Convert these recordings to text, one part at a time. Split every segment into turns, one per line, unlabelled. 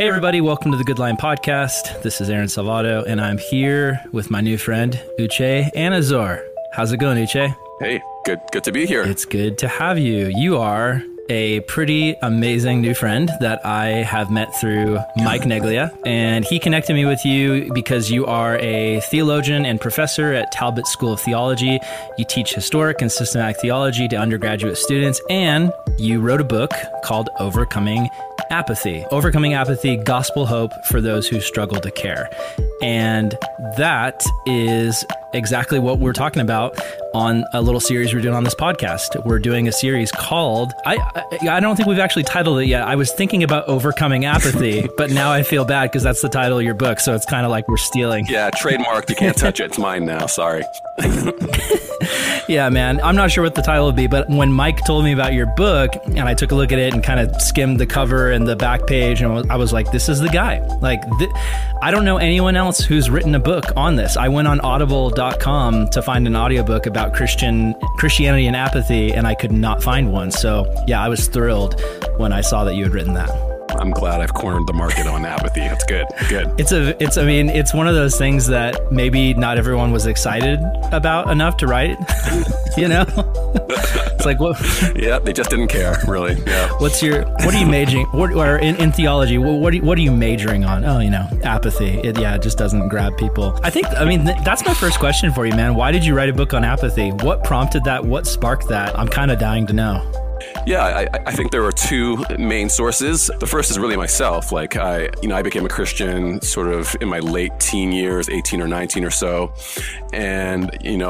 Hey everybody, welcome to the Good Line Podcast. This is Aaron Salvato, and I'm here with my new friend, Uche Anazor. How's it going, Uche?
Hey, good to be here.
It's good to have you. You are a pretty amazing new friend that I have met through Mike Neglia, and he connected me with you because you are a theologian and professor at Talbot School of Theology. You teach historic and systematic theology to undergraduate students, and you wrote a book called Overcoming Apathy. Overcoming Apathy, Gospel Hope for Those Who Struggle to Care. And that is exactly what we're talking about on a little series we're doing on this podcast. We're doing a series called, I don't think we've actually titled it yet. I was thinking about Overcoming Apathy, but now I feel bad because that's the title of your book. So it's kind of like we're stealing.
Yeah, trademarked. You can't touch it. It's mine now. Sorry.
Yeah, man. I'm not sure what the title would be, but when Mike told me about your book and I took a look at it and kind of skimmed the cover and the back page, and I was like, this is the guy. Like, I don't know anyone else who's written a book on this. I went on audible.com to find an audiobook about Christianity and apathy, and I could not find one. So yeah, I was thrilled when I saw that you had written that.
I'm glad I've cornered the market on apathy. That's good.
It's one of those things that maybe not everyone was excited about enough to write, you know? It's like, what?
Yeah, they just didn't care, really. Yeah.
What are you majoring, or in theology, what are you majoring on? Oh, apathy. It just doesn't grab people. That's my first question for you, man. Why did you write a book on apathy? What prompted that? What sparked that? I'm kind of dying to know.
Yeah, I think there are two main sources. The first is really myself. Like I became a Christian sort of in my late teen years, 18 or 19 or so. And,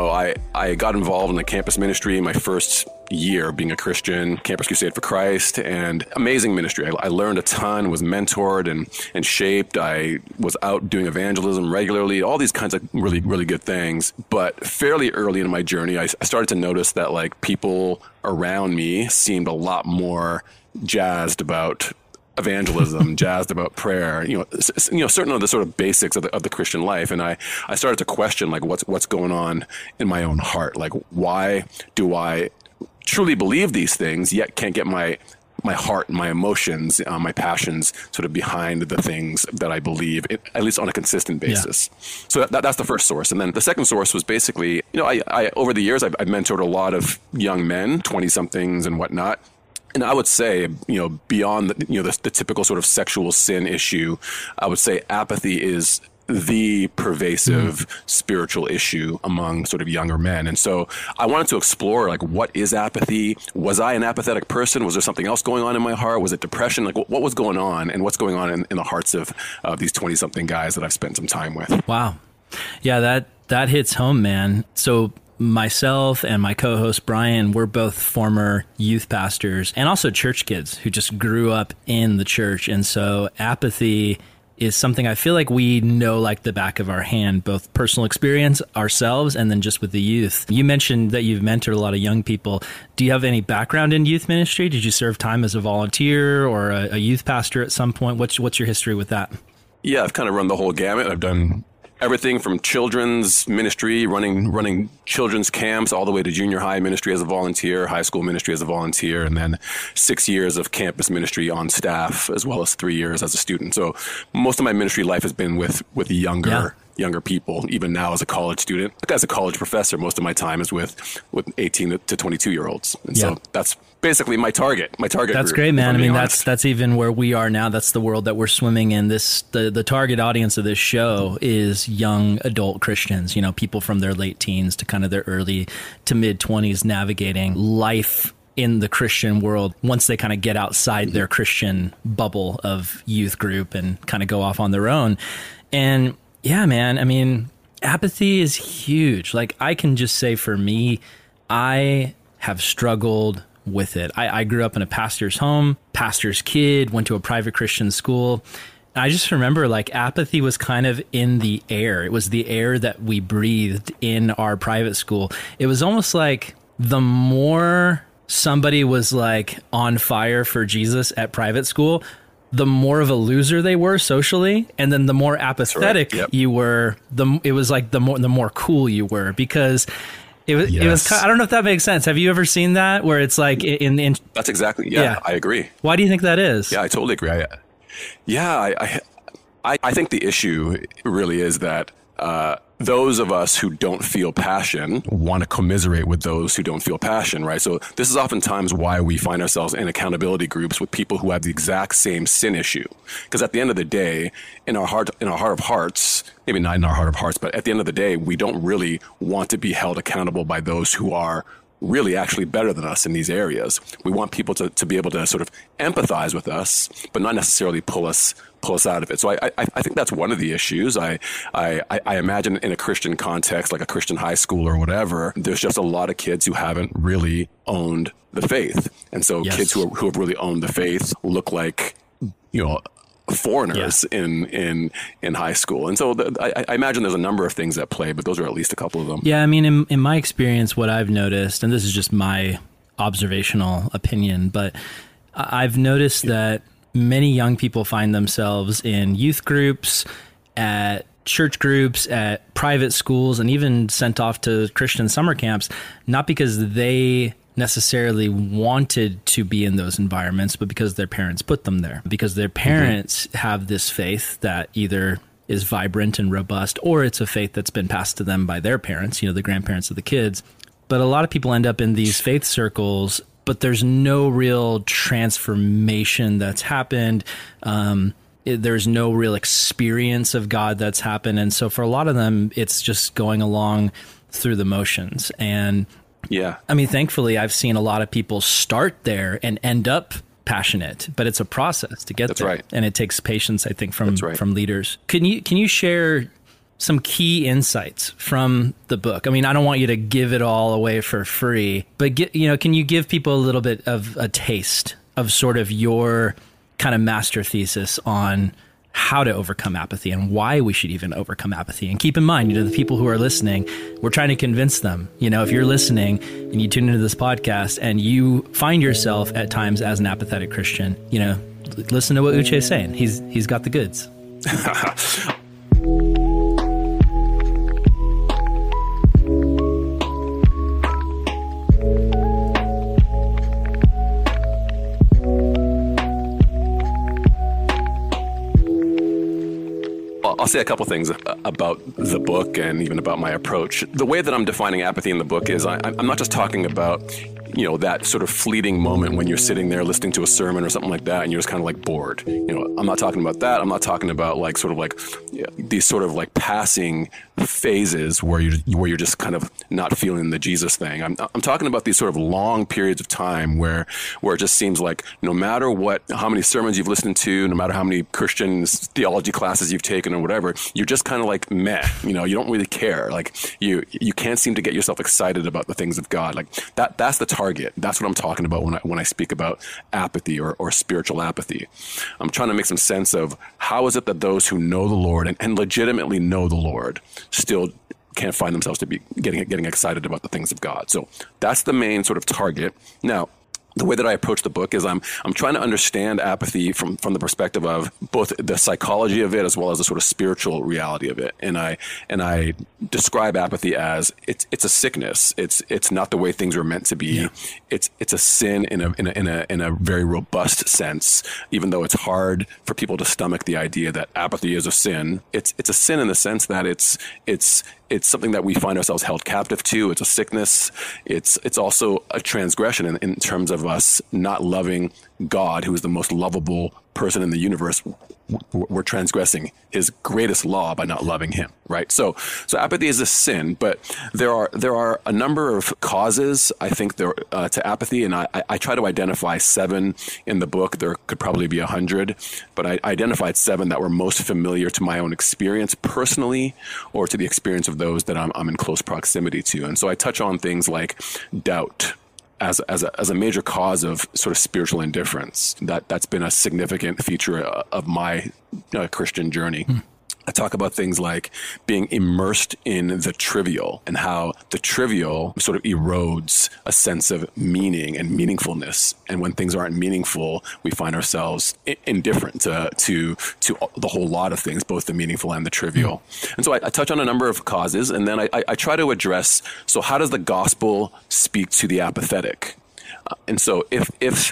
I got involved in the campus ministry my first year being a Christian, Campus Crusade for Christ, and amazing ministry. I learned a ton, was mentored and shaped. I was out doing evangelism regularly, all these kinds of really, really good things. But fairly early in my journey, I started to notice that like people around me seemed a lot more jazzed about evangelism, jazzed about prayer, certain of the sort of basics of the Christian life. And I started to question like what's going on in my own heart. Like, why do I truly believe these things, yet can't get my heart, my emotions, my passions sort of behind the things that I believe, at least on a consistent basis. Yeah. So that's the first source. And then the second source was basically, I over the years, I've mentored a lot of young men, 20-somethings and whatnot. And I would say, beyond the typical sort of sexual sin issue, I would say apathy is the pervasive spiritual issue among sort of younger men. And so I wanted to explore, like, what is apathy? Was I an apathetic person? Was there something else going on in my heart? Was it depression? Like, what was going on, and what's going on in the hearts of these 20-something guys that I've spent some time with?
Wow. Yeah, that hits home, man. So myself and my co-host Brian, we're both former youth pastors and also church kids who just grew up in the church. And so apathy is something I feel like we know like the back of our hand, both personal experience ourselves and then just with the youth. You mentioned that you've mentored a lot of young people. Do you have any background in youth ministry? Did you serve time as a volunteer or a youth pastor at some point? What's your history with that?
Yeah, I've kind of run the whole gamut. I've done everything from children's ministry, running children's camps, all the way to junior high ministry as a volunteer, high school ministry as a volunteer, and then 6 years of campus ministry on staff, as well as 3 years as a student. So most of my ministry life has been with younger people, even now as a college student. As a college professor, most of my time is with 18 to 22-year-olds. And so that's basically my target
That's
group,
great, man. I mean, that's even where we are now. That's the world that we're swimming in. The target audience of this show is young adult Christians, people from their late teens to kind of their early to mid 20s navigating life in the Christian world once they kind of get outside their Christian bubble of youth group and kind of go off on their own. And yeah, man, I mean, apathy is huge. Like, I can just say for me, I have struggled with it. I grew up in a pastor's home, pastor's kid, went to a private Christian school. I just remember like apathy was kind of in the air. It was the air that we breathed in our private school. It was almost like the more somebody was like on fire for Jesus at private school, the more of a loser they were socially, and then the more apathetic you were, it was like the more cool you were, because it was I don't know if that makes sense. Have you ever seen that where it's like in
That's exactly. Yeah, I agree.
Why do you think that is?
Yeah, I totally agree. Yeah, I think the issue really is that those of us who don't feel passion want to commiserate with those who don't feel passion, right? So this is oftentimes why we find ourselves in accountability groups with people who have the exact same sin issue. Because at the end of the day, in our heart of hearts, maybe not in our heart of hearts, but at the end of the day, we don't really want to be held accountable by those who are really actually better than us in these areas. We want people to be able to sort of empathize with us, but not necessarily pull us out of it. So I think that's one of the issues. I imagine in a Christian context, like a Christian high school or whatever, there's just a lot of kids who haven't really owned the faith. And so kids who have really owned the faith look like, foreigners in high school. And so I imagine there's a number of things at play, but those are at least a couple of them.
Yeah, I mean, in my experience, what I've noticed, and this is just my observational opinion, but I've noticed that many young people find themselves in youth groups, at church groups, at private schools, and even sent off to Christian summer camps, not because they necessarily wanted to be in those environments, but because their parents put them there, because their parents have this faith that either is vibrant and robust, or it's a faith that's been passed to them by their parents, the grandparents of the kids. But a lot of people end up in these faith circles, but there's no real transformation that's happened. There's no real experience of God that's happened. And so for a lot of them, it's just going along through the motions. And
yeah,
I mean, thankfully, I've seen a lot of people start there and end up passionate, but it's a process to get
That's
there.
right.
And it takes patience, I think, from leaders. Can you share some key insights from the book? I mean, I don't want you to give it all away for free, but can you give people a little bit of a taste of sort of your kind of master thesis on how to overcome apathy and why we should even overcome apathy? And keep in mind, the people who are listening, we're trying to convince them, if you're listening and you tune into this podcast and you find yourself at times as an apathetic Christian, listen to what Uche is saying. He's got the goods.
I'll say a couple things about the book and even about my approach. The way that I'm defining apathy in the book is I'm not just talking about, that sort of fleeting moment when you're sitting there listening to a sermon or something like that and you're just kind of like bored. I'm not talking about that. I'm not talking about these sort of like passing phases where you're just kind of not feeling the Jesus thing. I'm talking about these sort of long periods of time where it just seems like no matter how many sermons you've listened to, no matter how many Christian theology classes you've taken or whatever, you're just kind of like meh. You don't really care. Like you can't seem to get yourself excited about the things of God. Like that's the target. That's what I'm talking about when I speak about apathy or spiritual apathy. I'm trying to make some sense of how is it that those who know the Lord and legitimately know the Lord still can't find themselves to be getting excited about the things of God. So that's the main sort of target. Now, the way that I approach the book is I'm trying to understand apathy from the perspective of both the psychology of it as well as the sort of spiritual reality of it. And I describe apathy as it's a sickness. It's not the way things are meant to be. Yeah. It's a sin in a very robust sense. Even though it's hard for people to stomach the idea that apathy is a sin, it's a sin in the sense that it's something that we find ourselves held captive to. It's a sickness. It's also a transgression in terms of us not loving God, who is the most lovable person in the universe. We're transgressing his greatest law by not loving him, right? So apathy is a sin, but there are a number of causes, I think, to apathy, and I try to identify 7 in the book. There could probably be 100, but I identified 7 that were most familiar to my own experience personally, or to the experience of those that I'm in close proximity to. And so I touch on things like doubt as a major cause of sort of spiritual indifference. That's been a significant feature of my Christian journey. I talk about things like being immersed in the trivial and how the trivial sort of erodes a sense of meaning and meaningfulness. And when things aren't meaningful, we find ourselves indifferent to the whole lot of things, both the meaningful and the trivial. And so I touch on a number of causes, and then I try to address, so how does the gospel speak to the apathetic? And so if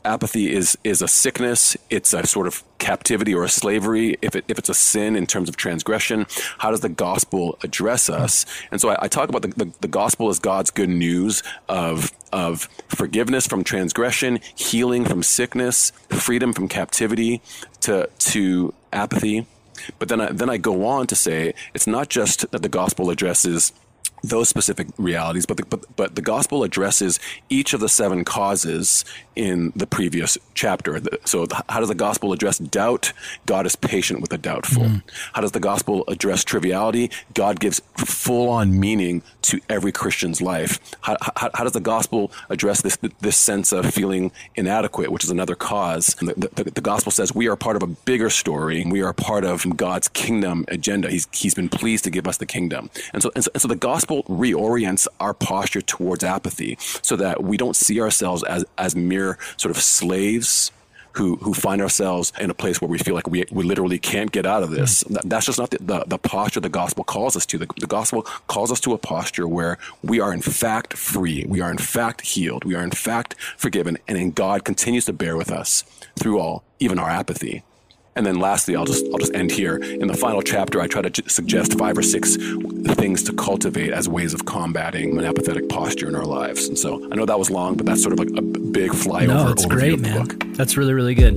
apathy is a sickness, it's a sort of captivity or a slavery, if it's a sin in terms of transgression, how does the gospel address us? And so I talk about the gospel as God's good news of forgiveness from transgression, healing from sickness, freedom from captivity to apathy. But then I go on to say it's not just that the gospel addresses those specific realities, but the gospel addresses each of the 7 causes in the previous chapter. So how does the gospel address doubt? God is patient with the doubtful. How does the gospel address triviality? God gives full-on meaning to every Christian's life. How does the gospel address this sense of feeling inadequate, which is another cause? The gospel says we are part of a bigger story. We are part of God's kingdom agenda. He's been pleased to give us the kingdom. And so the gospel reorients our posture towards apathy so that we don't see ourselves as mere sort of slaves who find ourselves in a place where we feel like we literally can't get out of this. That's just not the posture the gospel calls us to. The gospel calls us to a posture where we are in fact free. We are in fact healed. We are in fact forgiven. And then God continues to bear with us through all, even our apathy. And then lastly, I'll just end here. In the final chapter, I try to suggest 5 or 6 things to cultivate as ways of combating an apathetic posture in our lives. And so I know that was long, but that's sort of like a big flyover.
No, it's great, man.
Book.
That's really, really good.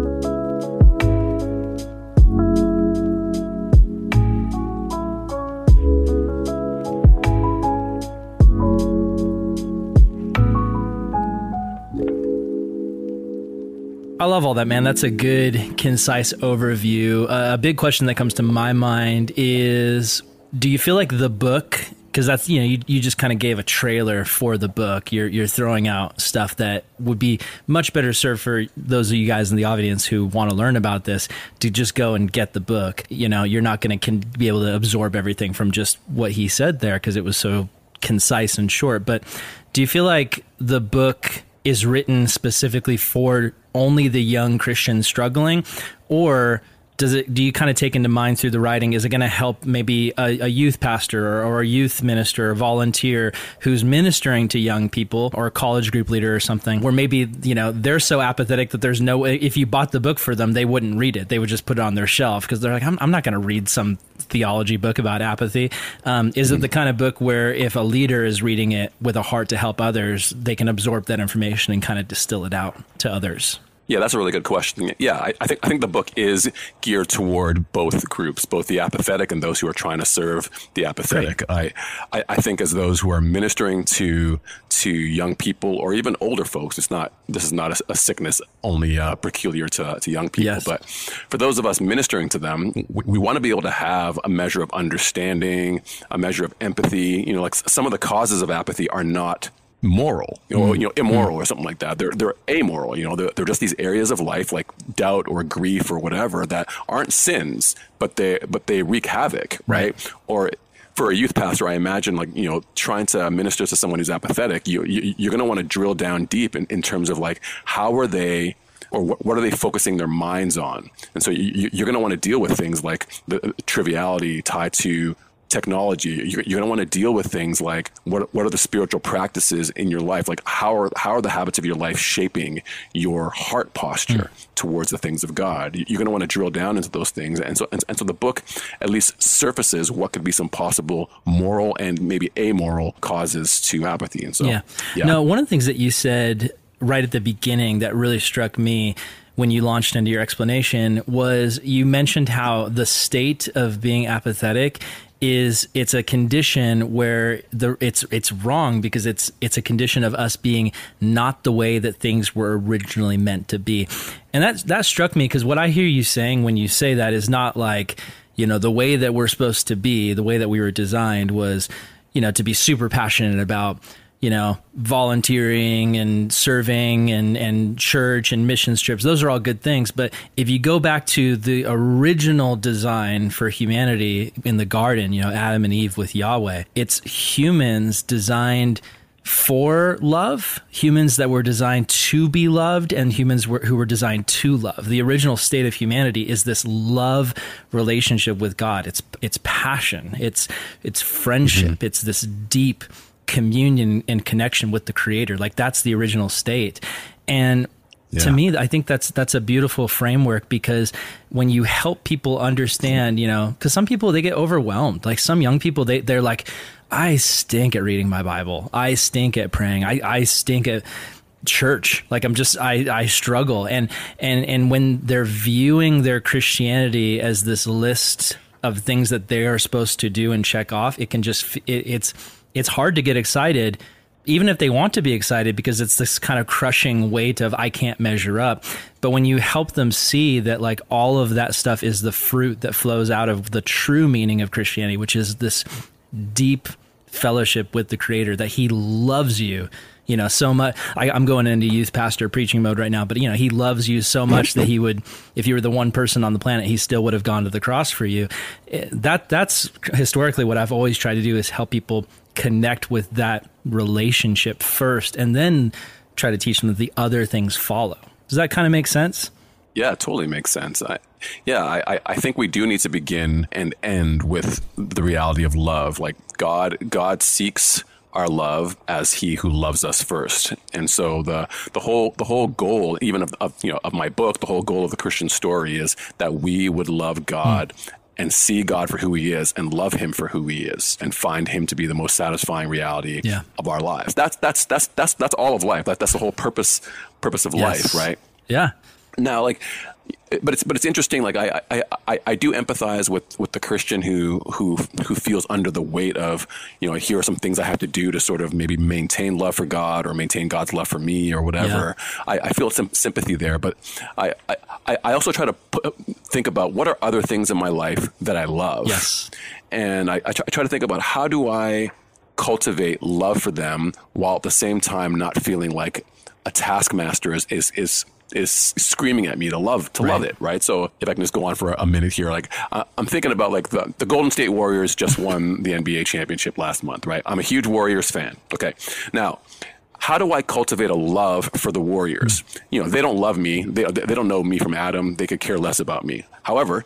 I love all that, man. That's a good, concise overview. A big question that comes to my mind is, do you feel like the book, because that's, you just kind of gave a trailer for the book. You're throwing out stuff that would be much better served for those of you guys in the audience who want to learn about this to just go and get the book. You're not going to be able to absorb everything from just what he said there because it was so concise and short. But do you feel like the book is written specifically for only the young Christian struggling, or do you kind of take into mind through the writing, is it going to help maybe a youth pastor or a youth minister or volunteer who's ministering to young people, or a college group leader or something, where maybe, they're so apathetic that there's no way, if you bought the book for them, they wouldn't read it. They would just put it on their shelf because they're like, I'm not going to read some theology book about apathy. Is it the kind of book where if a leader is reading it with a heart to help others, they can absorb that information and kind of distill it out to others?
Yeah, that's a really good question. Yeah, I think the book is geared toward both groups, both the apathetic and those who are trying to serve the apathetic. I think as those who are ministering to young people or even older folks, this is not a sickness only peculiar to young people. Yes. But for those of us ministering to them, we want to be able to have a measure of understanding, a measure of empathy. Like some of the causes of apathy are not moral, immoral or something like that. They're amoral. They're just these areas of life like doubt or grief or whatever that aren't sins, but they wreak havoc, right? Or for a youth pastor, I imagine trying to minister to someone who's apathetic, you're going to want to drill down deep in terms of like, how are they, or what are they focusing their minds on? And so you're going to want to deal with things like the triviality tied to technology. You're going to want to deal with things like what are the spiritual practices in your life? Like how are the habits of your life shaping your heart posture towards the things of God? You're going to want to drill down into those things. And so the book at least surfaces what could be some possible moral and maybe amoral causes to apathy. And so, yeah.
No, one of the things that you said right at the beginning that really struck me when you launched into your explanation was you mentioned how the state of being apathetic it's a condition where it's wrong because it's a condition of us being not the way that things were originally meant to be. And that struck me because what I hear you saying when you say that is not like, the way that we're supposed to be, the way that we were designed was, to be super passionate about, volunteering and serving and church and mission trips. Those are all good things. But if you go back to the original design for humanity in the garden, Adam and Eve with Yahweh, it's humans designed for love, humans that were designed to be loved, and humans who were designed to love. The original state of humanity is this love relationship with God. It's passion. It's friendship. Mm-hmm. It's this deep communion and connection with the Creator. Like that's the original state. And to me, I think that's a beautiful framework, because when you help people understand, because some people, they get overwhelmed. Like some young people, they're like, I stink at reading my Bible. I stink at praying. I stink at church. Like I struggle. And when they're viewing their Christianity as this list of things that they are supposed to do and check off, it can just, it's hard to get excited, even if they want to be excited, because it's this kind of crushing weight of, I can't measure up. But when you help them see that like all of that stuff is the fruit that flows out of the true meaning of Christianity, which is this deep fellowship with the Creator, that He loves you, so much. I'm going into youth pastor preaching mode right now, but He loves you so much that He would, if you were the one person on the planet, He still would have gone to the cross for you. That's historically what I've always tried to do, is help people connect with that relationship first, and then try to teach them that the other things follow. Does that kind of make sense?
Yeah, it totally makes sense. I think we do need to begin and end with the reality of love. Like God seeks our love as He who loves us first. And so the whole goal, even of my book, the whole goal of the Christian story is that we would love God and see God for who He is, and love Him for who He is, and find Him to be the most satisfying reality of our lives. That's all of life. That's the whole purpose of life, right?
Yeah.
Now, but it's interesting. Like I do empathize with the Christian who feels under the weight of, here are some things I have to do to sort of maybe maintain love for God, or maintain God's love for me, or whatever. Yeah. I feel some sympathy there, but I also try to think about what are other things in my life that I love.
Yes.
And I try to think about, how do I cultivate love for them while at the same time not feeling like a taskmaster is screaming at me to love it, right? So if I can just go on for a minute here, I'm thinking about the Golden State Warriors just won the NBA championship last month, right? I'm a huge Warriors fan. Okay, now how do I cultivate a love for the Warriors? They don't love me. They don't know me from Adam. They could care less about me. However,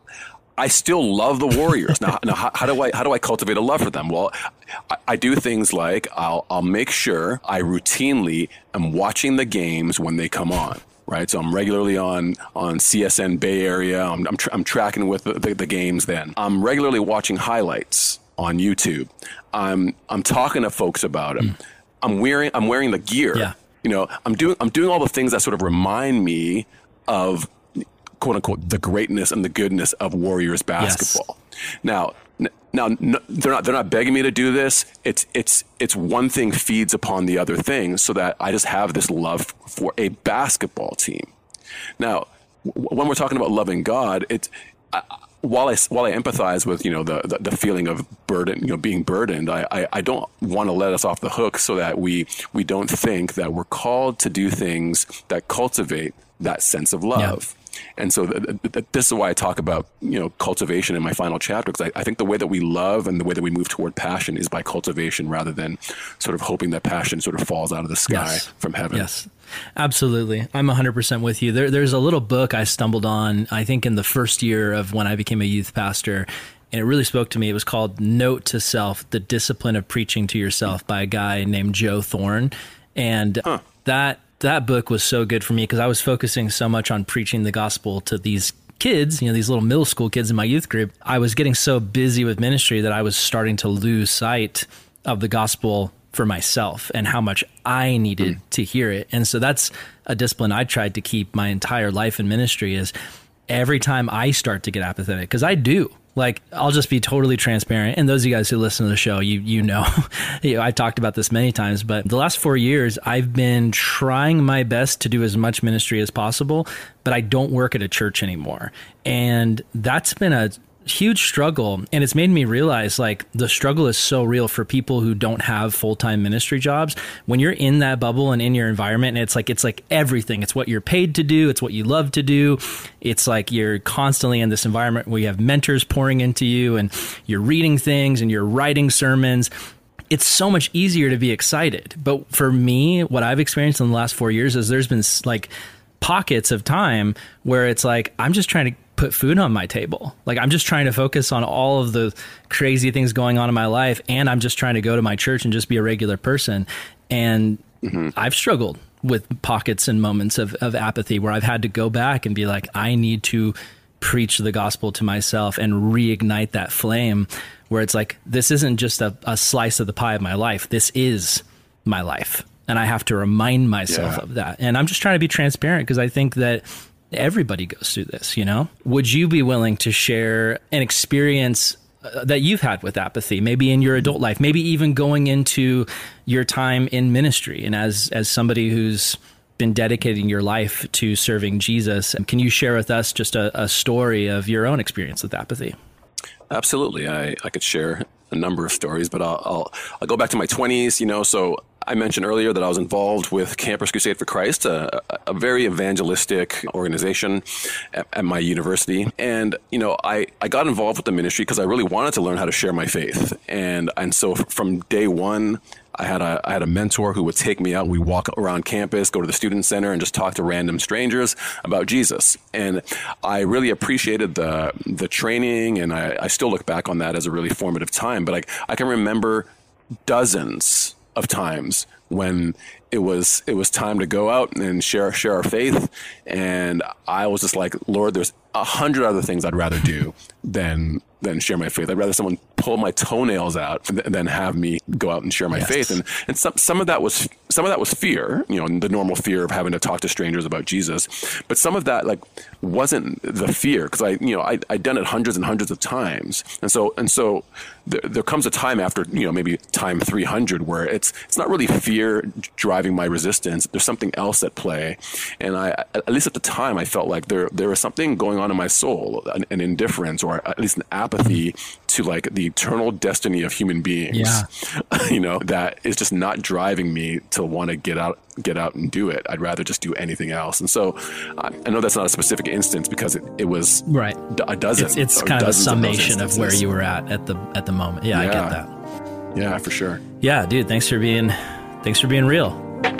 I still love the Warriors. Now how do I cultivate a love for them? Well, I do things like I'll make sure I routinely am watching the games when they come on. Right, so I'm regularly on CSN Bay Area. I'm tracking with the games. Then I'm regularly watching highlights on YouTube. I'm talking to folks about them. I'm wearing the gear. Yeah. I'm doing all the things that sort of remind me of, quote unquote, the greatness and the goodness of Warriors basketball. Yes. Now, they're not begging me to do this. It's one thing feeds upon the other thing, so that I just have this love for a basketball team. Now, when we're talking about loving God, while I empathize with the feeling of burden, being burdened, I don't want to let us off the hook, so that we don't think that we're called to do things that cultivate that sense of love. Yeah. And so this is why I talk about, cultivation in my final chapter, because I think the way that we love and the way that we move toward passion is by cultivation, rather than sort of hoping that passion sort of falls out of the sky from heaven.
Yes, absolutely. I'm 100% with you. There's a little book I stumbled on, I think in the first year of when I became a youth pastor, and it really spoke to me. It was called Note to Self, The Discipline of Preaching to Yourself, by a guy named Joe Thorne. And that book was so good for me, because I was focusing so much on preaching the gospel to these kids, these little middle school kids in my youth group. I was getting so busy with ministry that I was starting to lose sight of the gospel for myself and how much I needed to hear it. And so that's a discipline I tried to keep my entire life in ministry, is every time I start to get apathetic, because I do. I'll just be totally transparent. And those of you guys who listen to the show, you know, I've talked about this many times, but the last 4 years, I've been trying my best to do as much ministry as possible, but I don't work at a church anymore. And that's been a huge struggle. And it's made me realize the struggle is so real for people who don't have full-time ministry jobs. When you're in that bubble and in your environment, and it's like everything, it's what you're paid to do. It's what you love to do. It's like you're constantly in this environment where you have mentors pouring into you, and you're reading things and you're writing sermons. It's so much easier to be excited. But for me, what I've experienced in the last 4 years is there's been pockets of time where it's I'm just trying to put food on my table. I'm just trying to focus on all of the crazy things going on in my life, and I'm just trying to go to my church and just be a regular person. And I've struggled with pockets and moments of apathy where I've had to go back and be like, I need to preach the gospel to myself and reignite that flame where it's like, this isn't just a slice of the pie of my life. This is my life. And I have to remind myself of that. And I'm just trying to be transparent because I think that everybody goes through this, you know? Would you be willing to share an experience that you've had with apathy, maybe in your adult life, maybe even going into your time in ministry and as somebody who's been dedicating your life to serving Jesus? Can you share with us just a story of your own experience with apathy?
Absolutely. I could share a number of stories, but I'll go back to my 20s, you know. So I mentioned earlier that I was involved with Campus Crusade for Christ, a very evangelistic organization at my university. And, you know, I got involved with the ministry because I really wanted to learn how to share my faith. And so from day one, I had a mentor who would take me out. We walk around campus, go to the student center, and just talk to random strangers about Jesus. And I really appreciated the training, and I still look back on that as a really formative time. But I can remember dozens of times when it was time to go out and share our faith, and I was just like, Lord, there's 100 other things I'd rather do than share my faith. I'd rather someone pull my toenails out than have me go out and share my faith. And some of that was fear, you know, the normal fear of having to talk to strangers about Jesus. But some of that wasn't the fear, because I'd done it hundreds and hundreds of times. And so there comes a time after, you know, maybe time 300 where it's not really fear driving my resistance. There's something else at play. And at least at the time, I felt like there was something going on in my soul, an indifference or at least an apathy to the eternal destiny of human beings, you know, that is just not driving me to want to get out and do it. I'd rather just do anything else. And so I know that's not a specific instance because it was
right.
A dozen.
It's kind of a summation of where you were at the moment. Yeah, I get that.
Yeah, for sure.
Yeah, dude, thanks for being real.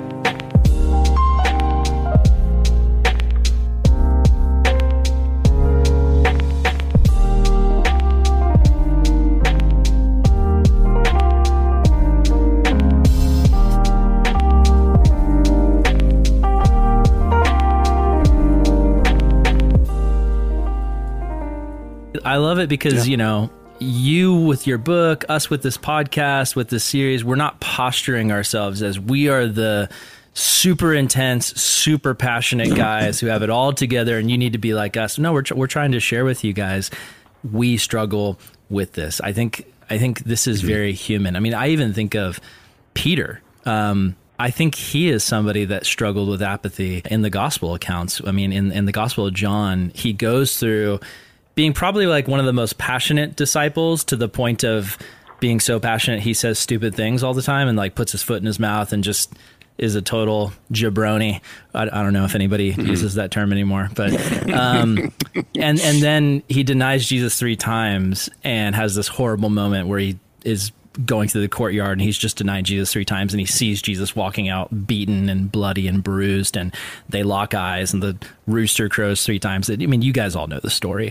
I love it because, you know, you with your book, us with this podcast, with this series, we're not posturing ourselves as we are the super intense, super passionate guys who have it all together and you need to be like us. No, we're trying to share with you guys. We struggle with this. I think this is very human. I mean, I even think of Peter. I think he is somebody that struggled with apathy in the gospel accounts. I mean, in the Gospel of John, he goes through being probably one of the most passionate disciples, to the point of being so passionate he says stupid things all the time and puts his foot in his mouth and just is a total jabroni. I don't know if anybody uses that term anymore, but and then he denies Jesus 3 times and has this horrible moment where he is going through the courtyard and he's just denied Jesus 3 times and he sees Jesus walking out beaten and bloody and bruised, and they lock eyes and the rooster crows 3 times. I mean, you guys all know the story.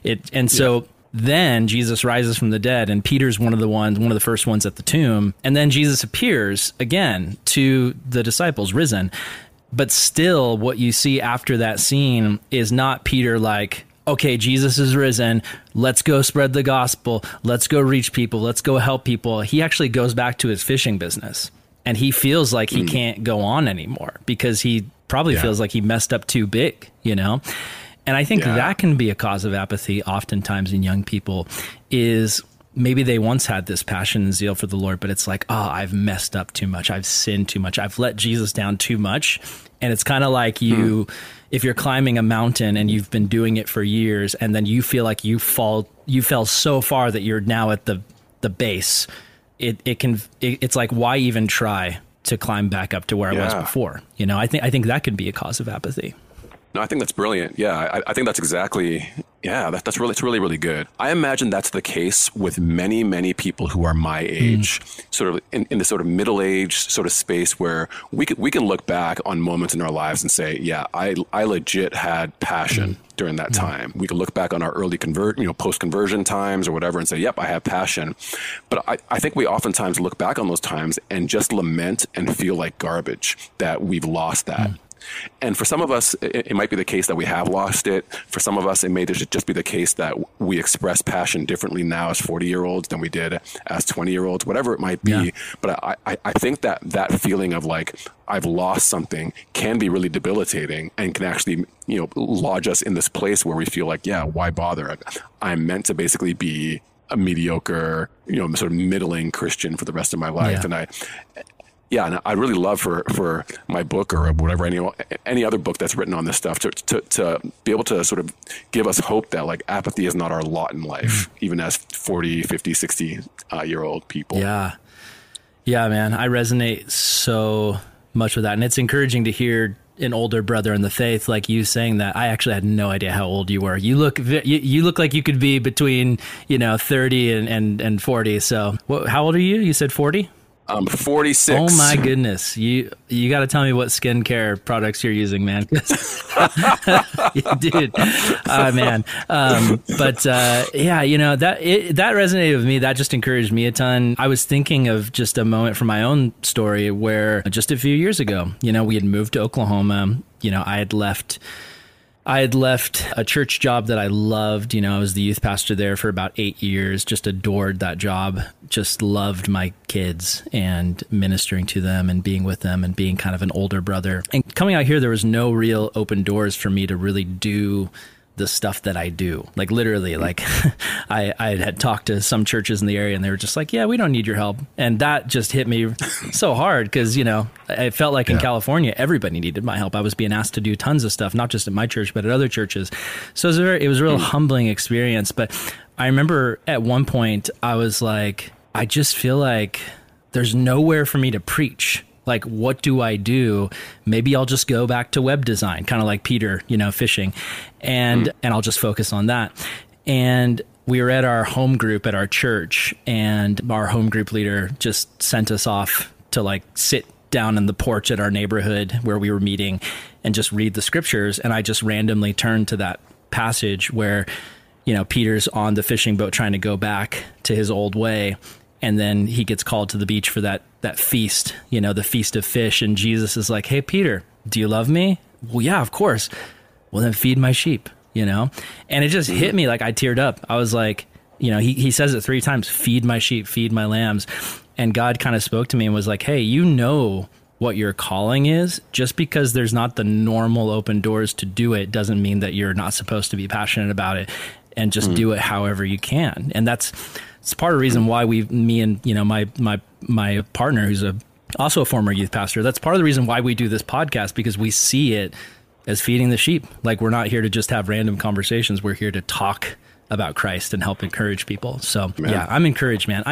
So then Jesus rises from the dead and Peter's one of the first ones at the tomb. And then Jesus appears again to the disciples risen. But still what you see after that scene is not Peter okay, Jesus is risen. Let's go spread the gospel. Let's go reach people. Let's go help people. He actually goes back to his fishing business and he feels like he can't go on anymore because he probably feels like he messed up too big, you know? And I think that can be a cause of apathy oftentimes in young people, is maybe they once had this passion and zeal for the Lord, but it's I've messed up too much. I've sinned too much. I've let Jesus down too much. And it's kind of like if you're climbing a mountain and you've been doing it for years and then you feel like you fell so far that you're now at the base, it's like, why even try to climb back up to where I was before? You know, I think that could be a cause of apathy.
No, I think that's brilliant. Yeah, I think that's exactly Yeah, it's really good. I imagine that's the case with many, many people who are my age, sort of in the sort of middle-aged sort of space where we can look back on moments in our lives and say, yeah, I legit had passion during that time. We can look back on our early post-conversion times or whatever and say, yep, I have passion. But I think we oftentimes look back on those times and just lament and feel like garbage that we've lost that. And for some of us, it might be the case that we have lost it. For some of us, it may just be the case that we express passion differently now as 40-year-olds than we did as 20-year-olds, whatever it might be. Yeah. But I think that feeling of like, I've lost something can be really debilitating and can actually, lodge us in this place where we feel like, yeah, why bother? I'm meant to basically be a mediocre, sort of middling Christian for the rest of my life. Yeah. And I really love for my book or whatever, any other book that's written on this stuff to be able to sort of give us hope that like apathy is not our lot in life, even as 40, 50, 60 year old people.
Yeah. Yeah, man. I resonate so much with that. And it's encouraging to hear an older brother in the faith like you saying that. I actually had no idea how old you were. You look like you could be between, 30 and 40. So how old are you? You said 40?
I'm 46.
Oh my goodness. You got to tell me what skincare products you're using, man. Dude. Man. That resonated with me. That just encouraged me a ton. I was thinking of just a moment from my own story where just a few years ago, we had moved to Oklahoma. I had left a church job that I loved. I was the youth pastor there for about 8 years, just adored that job, just loved my kids and ministering to them and being with them and being kind of an older brother. And coming out here, there was no real open doors for me to really do the stuff that I do. Like literally, like I had talked to some churches in the area and they were just like, yeah, we don't need your help. And that just hit me so hard because, I felt like in California, everybody needed my help. I was being asked to do tons of stuff, not just at my church, but at other churches. So it was a real humbling experience. But I remember at one point I was like, I just feel like there's nowhere for me to preach. Like, what do I do? Maybe I'll just go back to web design, kind of like Peter, fishing, and I'll just focus on that. And we were at our home group at our church, and our home group leader just sent us off to like sit down in the porch at our neighborhood where we were meeting and just read the scriptures. And I just randomly turned to that passage where, Peter's on the fishing boat trying to go back to his old way. And then he gets called to the beach for that feast, the feast of fish. And Jesus is like, hey, Peter, do you love me? Well, yeah, of course. Well, then feed my sheep, And it just hit me like I teared up. I was like, he says it 3 times, feed my sheep, feed my lambs. And God kind of spoke to me and was like, hey, what your calling is. Just because there's not the normal open doors to do it doesn't mean that you're not supposed to be passionate about it and just do it however you can. And it's part of the reason why me and my partner, who's also a former youth pastor, that's part of the reason why we do this podcast, because we see it as feeding the sheep. Like, we're not here to just have random conversations. We're here to talk about Christ and help encourage people. So yeah, I'm encouraged, man.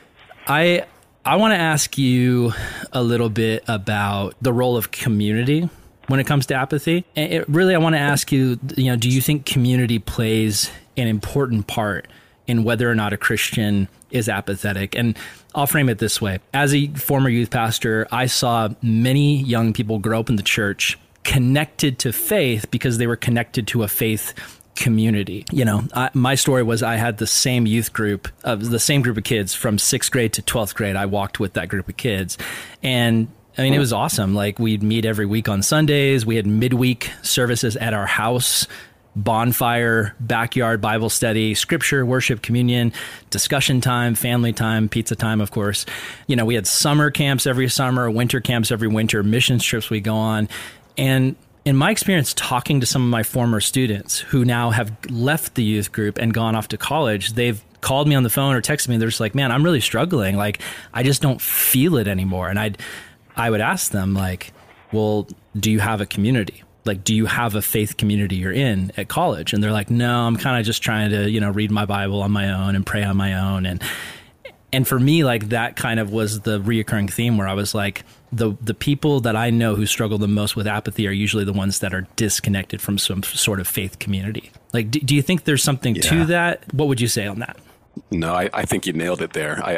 I want to ask you a little bit about the role of community when it comes to apathy. And I want to ask you, do you think community plays an important part in whether or not a Christian is apathetic? And I'll frame it this way. As a former youth pastor, I saw many young people grow up in the church connected to faith because they were connected to a faith community. My story was I had the same youth group of kids from 6th grade to 12th grade. I walked with that group of kids. And it was awesome. Like, we'd meet every week on Sundays. We had midweek services at our house, bonfire, backyard Bible study, scripture, worship, communion, discussion time, family time, pizza time, of course. We had summer camps every summer, winter camps every winter, mission trips we go on. And in my experience, talking to some of my former students who now have left the youth group and gone off to college, they've called me on the phone or texted me. They're just like, man, I'm really struggling. Like, I just don't feel it anymore. And I would ask them, like, well, do you have a community? Like, do you have a faith community you're in at college? And they're like, no, I'm kind of just trying to, read my Bible on my own and pray on my own. And for me, like, that kind of was the reoccurring theme where I was like, the people that I know who struggle the most with apathy are usually the ones that are disconnected from some sort of faith community. Like, do you think there's something to that? What would you say on that?
No, I think you nailed it there.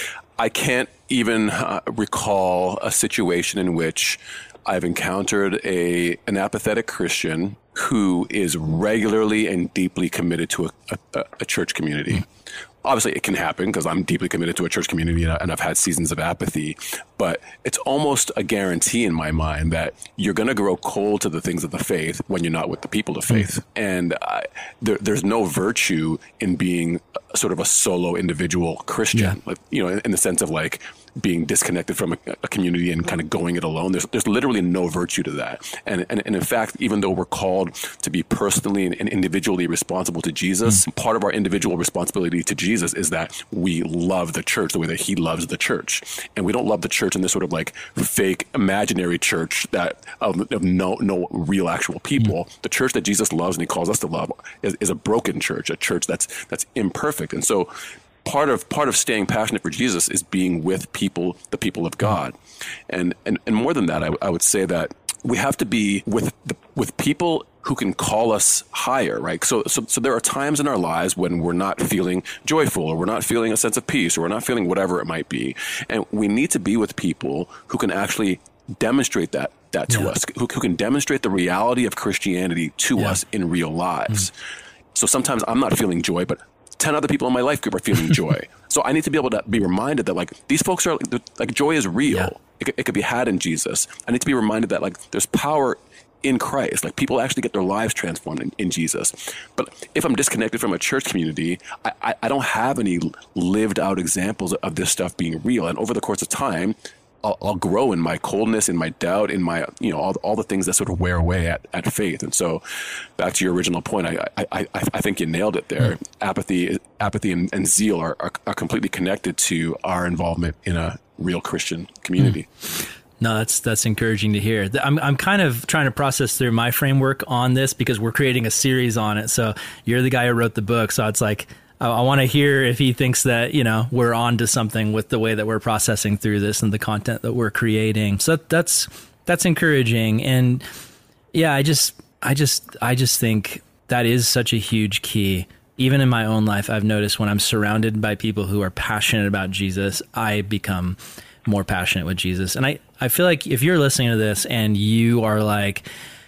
I can't even recall a situation in which I've encountered an apathetic Christian who is regularly and deeply committed to a church community. Obviously, it can happen because I'm deeply committed to a church community and I've had seasons of apathy. But it's almost a guarantee in my mind that you're going to grow cold to the things of the faith when you're not with the people of faith. And there's no virtue in being sort of a solo individual Christian, like, you know, in the sense of like being disconnected from a community and kind of going it alone. There's literally no virtue to that. And in fact, even though we're called to be personally and individually responsible to Jesus, part of our individual responsibility to Jesus is that we love the church the way that he loves the church. And we don't love the church in this sort of like fake imaginary church that of no real actual people. The church that Jesus loves and he calls us to love is a broken church, a church that's imperfect. And so part of staying passionate for Jesus is being with people, the people of God. And more than that, I would say that we have to be with people who can call us higher, right? So there are times in our lives when we're not feeling joyful, or we're not feeling a sense of peace, or we're not feeling whatever it might be. And we need to be with people who can actually demonstrate that to us, who can demonstrate the reality of Christianity to us in real lives. So sometimes I'm not feeling joy, but 10 other people in my life group are feeling joy. So I need to be able to be reminded that like these folks are like joy is real. It could be had in Jesus. I need to be reminded that like there's power in Christ. Like people actually get their lives transformed in Jesus. But if I'm disconnected from a church community, I don't have any lived out examples of this stuff being real. And over the course of time, I'll grow in my coldness, in my doubt, in my, you know, all the things that sort of wear away at faith. And so back to your original point, I think you nailed it there. Apathy and zeal are completely connected to our involvement in a real Christian community.
No, that's encouraging to hear. I'm kind of trying to process through my framework on this because we're creating a series on it. So you're the guy who wrote the book. So it's like, I want to hear if he thinks that, you know, we're on to something with the way that we're processing through this and the content that we're creating. So that's encouraging. And yeah, I just think that is such a huge key. Even in my own life, I've noticed when I'm surrounded by people who are passionate about Jesus, I become more passionate with Jesus. And I feel like if you're listening to this and you are like,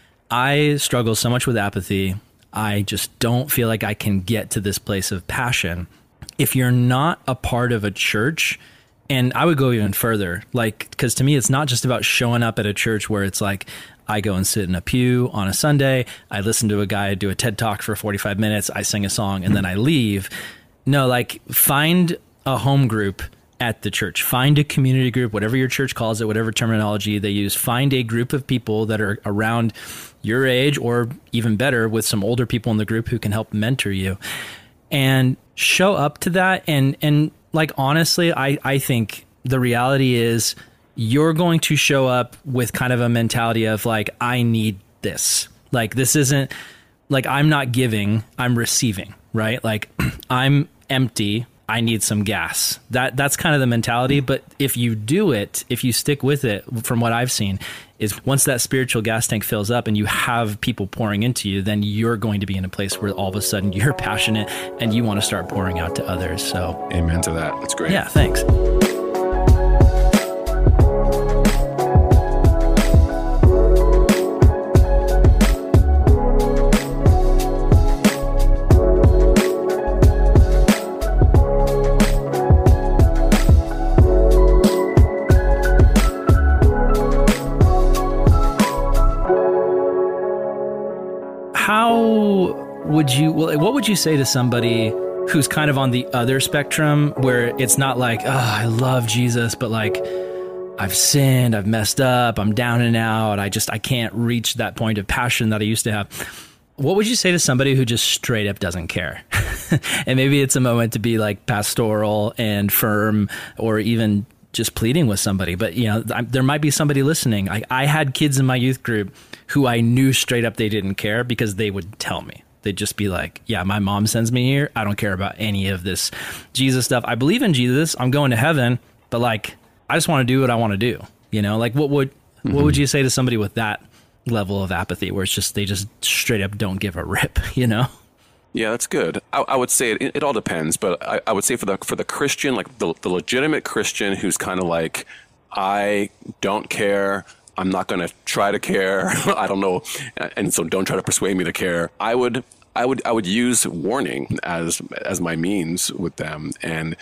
I struggle so much with apathy, I just don't feel like I can get to this place of passion. If you're not a part of a church, and I would go even further, like, because to me, it's not just about showing up at a church where it's like, I go and sit in a pew on a Sunday, I listen to a guy do a TED Talk for 45 minutes, I sing a song, and then I leave. No, like, find a home group at the church. Find a community group, whatever your church calls it, whatever terminology they use. Find a group of people that are around your age, or even better, with some older people in the group who can help mentor you, and show up to that. And like, honestly, I think the reality is you're going to show up with kind of a mentality of like, I need this. Like, this isn't like, I'm not giving, I'm receiving, right? Like, I'm empty, I need some gas. That's kind of the mentality. But if you do it, if you stick with it, from what I've seen, is once that spiritual gas tank fills up and you have people pouring into you, then you're going to be in a place where all of a sudden you're passionate and you want to start pouring out to others. So
amen to that. That's great.
Yeah, thanks. What would you say to somebody who's kind of on the other spectrum, where it's not like, oh, I love Jesus, but like, I've sinned, I've messed up, I'm down and out, I can't reach that point of passion that I used to have. What would you say to somebody who just straight up doesn't care? And maybe it's a moment to be like pastoral and firm, or even just pleading with somebody. But, you know, there might be somebody listening. I had kids in my youth group who I knew straight up they didn't care, because they would tell me. They'd just be like, yeah, my mom sends me here, I don't care about any of this Jesus stuff. I believe in Jesus, I'm going to heaven, but like, I just want to do what I want to do. You know, like, what would you say to somebody with that level of apathy, where it's just, they just straight up don't give a rip, you know?
Yeah, that's good. I would say it all depends, but I would say for the Christian, like the legitimate Christian who's kind of like, I don't care. I'm not going to try to care. I don't know, and so don't try to persuade me to care. I would use warning as my means with them, and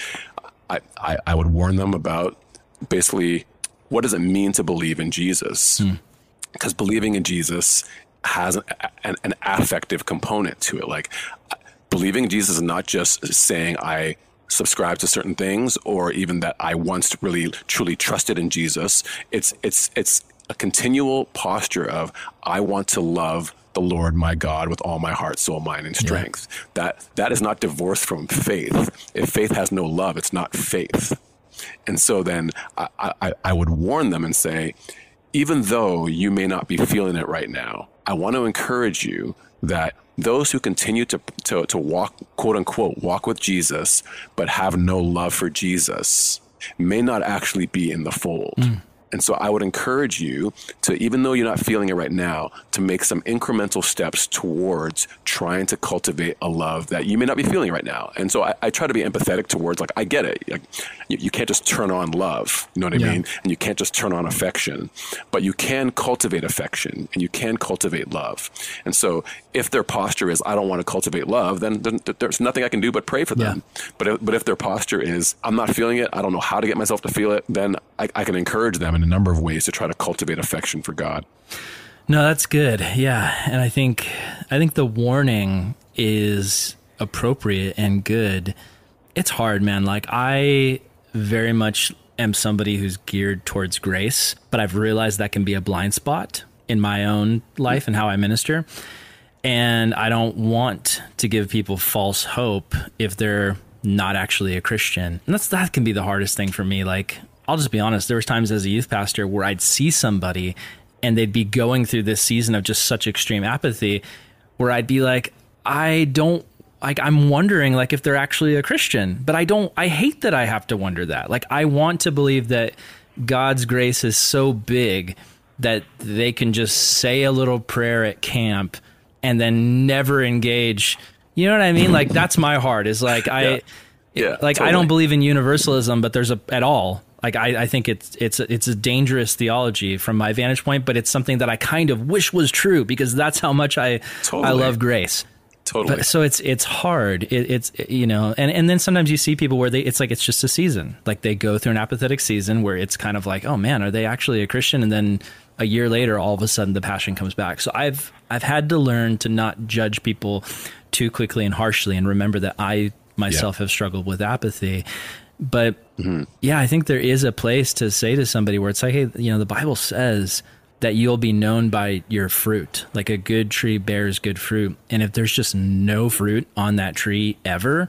I would warn them about basically what does it mean to believe in Jesus, because believing in Jesus has an affective component to it. Like, believing in Jesus is not just saying I subscribe to certain things, or even that I once really truly trusted in Jesus. It's a continual posture of I want to love the Lord my God with all my heart, soul, mind, and strength. Yeah. That is not divorced from faith. If faith has no love, it's not faith. And so then I would warn them and say, even though you may not be feeling it right now, I want to encourage you that those who continue to walk, quote unquote, walk with Jesus, but have no love for Jesus, may not actually be in the fold. And so I would encourage you to, even though you're not feeling it right now, to make some incremental steps towards trying to cultivate a love that you may not be feeling right now. And so I try to be empathetic towards, like, I get it. Like, you can't just turn on love, you know what I mean? And you can't just turn on affection, but you can cultivate affection and you can cultivate love. And so if their posture is, I don't want to cultivate love, then there's nothing I can do but pray for them. Yeah. But if their posture is, I'm not feeling it, I don't know how to get myself to feel it, then I can encourage them in a number of ways to try to cultivate affection for God.
No, that's good. Yeah. And I think the warning is appropriate and good. It's hard, man. Like, I very much am somebody who's geared towards grace, but I've realized that can be a blind spot in my own life and how I minister. And I don't want to give people false hope if they're not actually a Christian. And that can be the hardest thing for me. Like, I'll just be honest. There was times as a youth pastor where I'd see somebody and they'd be going through this season of just such extreme apathy where I'd be like, I'm wondering like if they're actually a Christian, but I hate that I have to wonder that. Like, I want to believe that God's grace is so big that they can just say a little prayer at camp and then never engage. You know what I mean? Like, that's my heart is like, I don't believe in universalism, but at all. Like, I think it's a dangerous theology from my vantage point, but it's something that I kind of wish was true because that's how much I love grace.
Totally.
But, so it's hard. It's you know, and then sometimes you see people where it's like it's just a season. Like, they go through an apathetic season where it's kind of like, oh man, are they actually a Christian? And then a year later, all of a sudden, the passion comes back. So I've had to learn to not judge people too quickly and harshly, and remember that I myself have struggled with apathy. But I think there is a place to say to somebody where it's like, hey, you know, the Bible says that you'll be known by your fruit. Like, a good tree bears good fruit. And if there's just no fruit on that tree ever,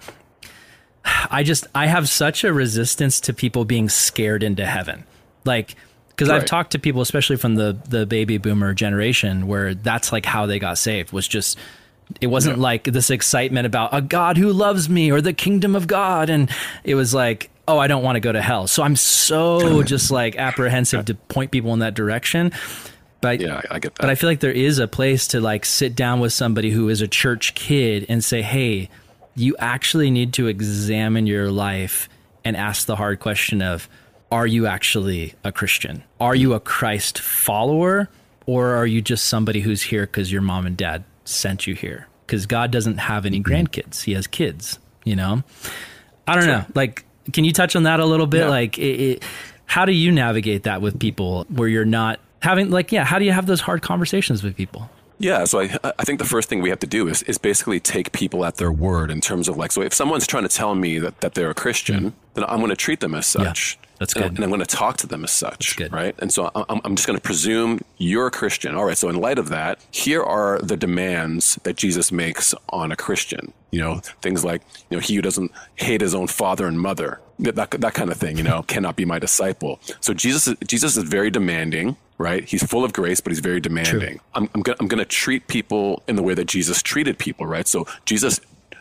I have such a resistance to people being scared into heaven. Like, because I've talked to people, especially from the baby boomer generation, where that's like how they got saved, was just, it wasn't like this excitement about a God who loves me or the kingdom of God. And it was like, oh, I don't want to go to hell. So I'm so just like apprehensive to point people in that direction. But
yeah, I get that.
But I feel like there is a place to like sit down with somebody who is a church kid and say, hey, you actually need to examine your life and ask the hard question of, are you actually a Christian? Are you a Christ follower? Or are you just somebody who's here because your mom and dad sent you here? Because God doesn't have any grandkids. He has kids, you know? I don't know. Like, can you touch on that a little bit? Yeah. Like, how do you navigate that with people where you're not having, like, how do you have those hard conversations with people?
Yeah, so I think the first thing we have to do is basically take people at their word in terms of like, so if someone's trying to tell me that they're a Christian, then I'm going to treat them as such. Yeah, that's good. And I'm going to talk to them as such, right? And so I'm just going to presume you're a Christian. All right, so in light of that, here are the demands that Jesus makes on a Christian. You know, things like, you know, he who doesn't hate his own father and mother, that kind of thing, you know, cannot be my disciple. So Jesus is very demanding. Right? He's full of grace, but he's very demanding. I'm going to treat people in the way that Jesus treated people, right? So Jesus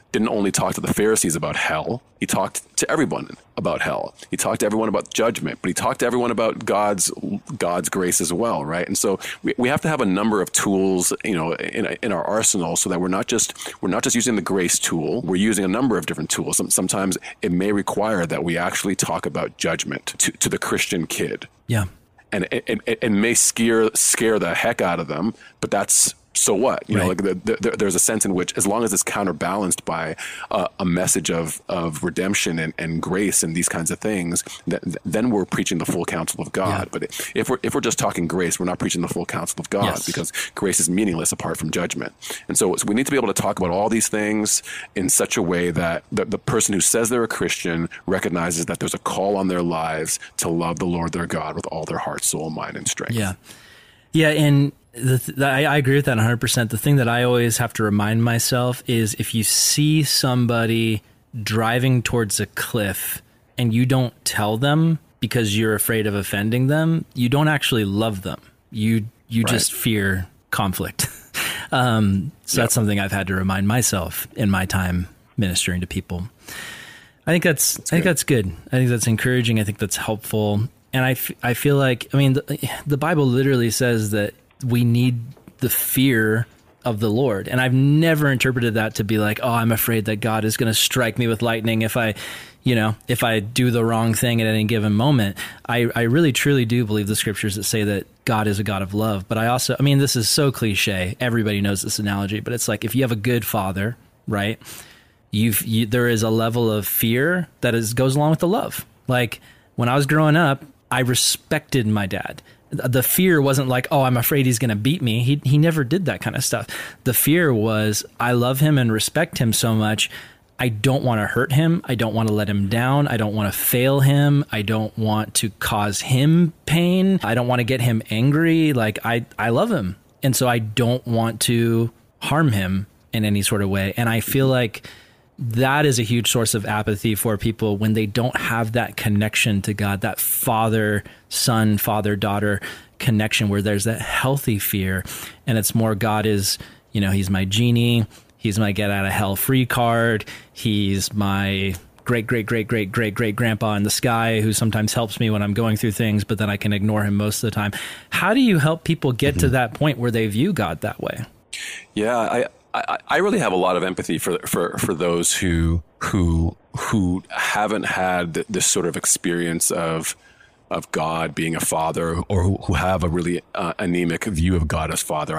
didn't only talk to the Pharisees about hell, he talked to everyone about hell. He talked to everyone about judgment, but he talked to everyone about God's grace as well, right? And so we have to have a number of tools, in our arsenal, so that we're not just using the grace tool. We're using a number of different tools. Sometimes it may require that we actually talk about judgment to the Christian kid.
Yeah.
And it may scare the heck out of them, but that's, so what? There's a sense in which, as long as it's counterbalanced by a message of redemption and grace and these kinds of things, then we're preaching the full counsel of God. Yeah. But if we're just talking grace, we're not preaching the full counsel of God, because grace is meaningless apart from judgment. And so we need to be able to talk about all these things in such a way that the person who says they're a Christian recognizes that there's a call on their lives to love the Lord their God with all their heart, soul, mind, and strength.
Yeah. Yeah. And I agree with that 100%. The thing that I always have to remind myself is, if you see somebody driving towards a cliff and you don't tell them because you're afraid of offending them, you don't actually love them. You just fear conflict. That's something I've had to remind myself in my time ministering to people. I think that's good. I think that's encouraging. I think that's helpful. And I feel like, the Bible literally says that we need the fear of the Lord. And I've never interpreted that to be like, oh, I'm afraid that God is going to strike me with lightning if I do the wrong thing at any given moment. I really, truly do believe the scriptures that say that God is a God of love. But I also, this is so cliche. Everybody knows this analogy, but it's like, if you have a good father, right? There is a level of fear that goes along with the love. Like, when I was growing up, I respected my dad. The fear wasn't like, oh, I'm afraid he's going to beat me. He never did that kind of stuff. The fear was, I love him and respect him so much. I don't want to hurt him. I don't want to let him down. I don't want to fail him. I don't want to cause him pain. I don't want to get him angry. Like, I love him. And so I don't want to harm him in any sort of way. And I feel like that is a huge source of apathy for people when they don't have that connection to God, that father-son, father-daughter connection where there's that healthy fear. And it's more, God is, he's my genie. He's my get out of hell free card. He's my great-great-great-great-great-great-grandpa in the sky who sometimes helps me when I'm going through things, but then I can ignore him most of the time. How do you help people get to that point where they view God that way?
Yeah, I really have a lot of empathy for those who haven't had this sort of experience of God being a father, or who have a really anemic view of God as father.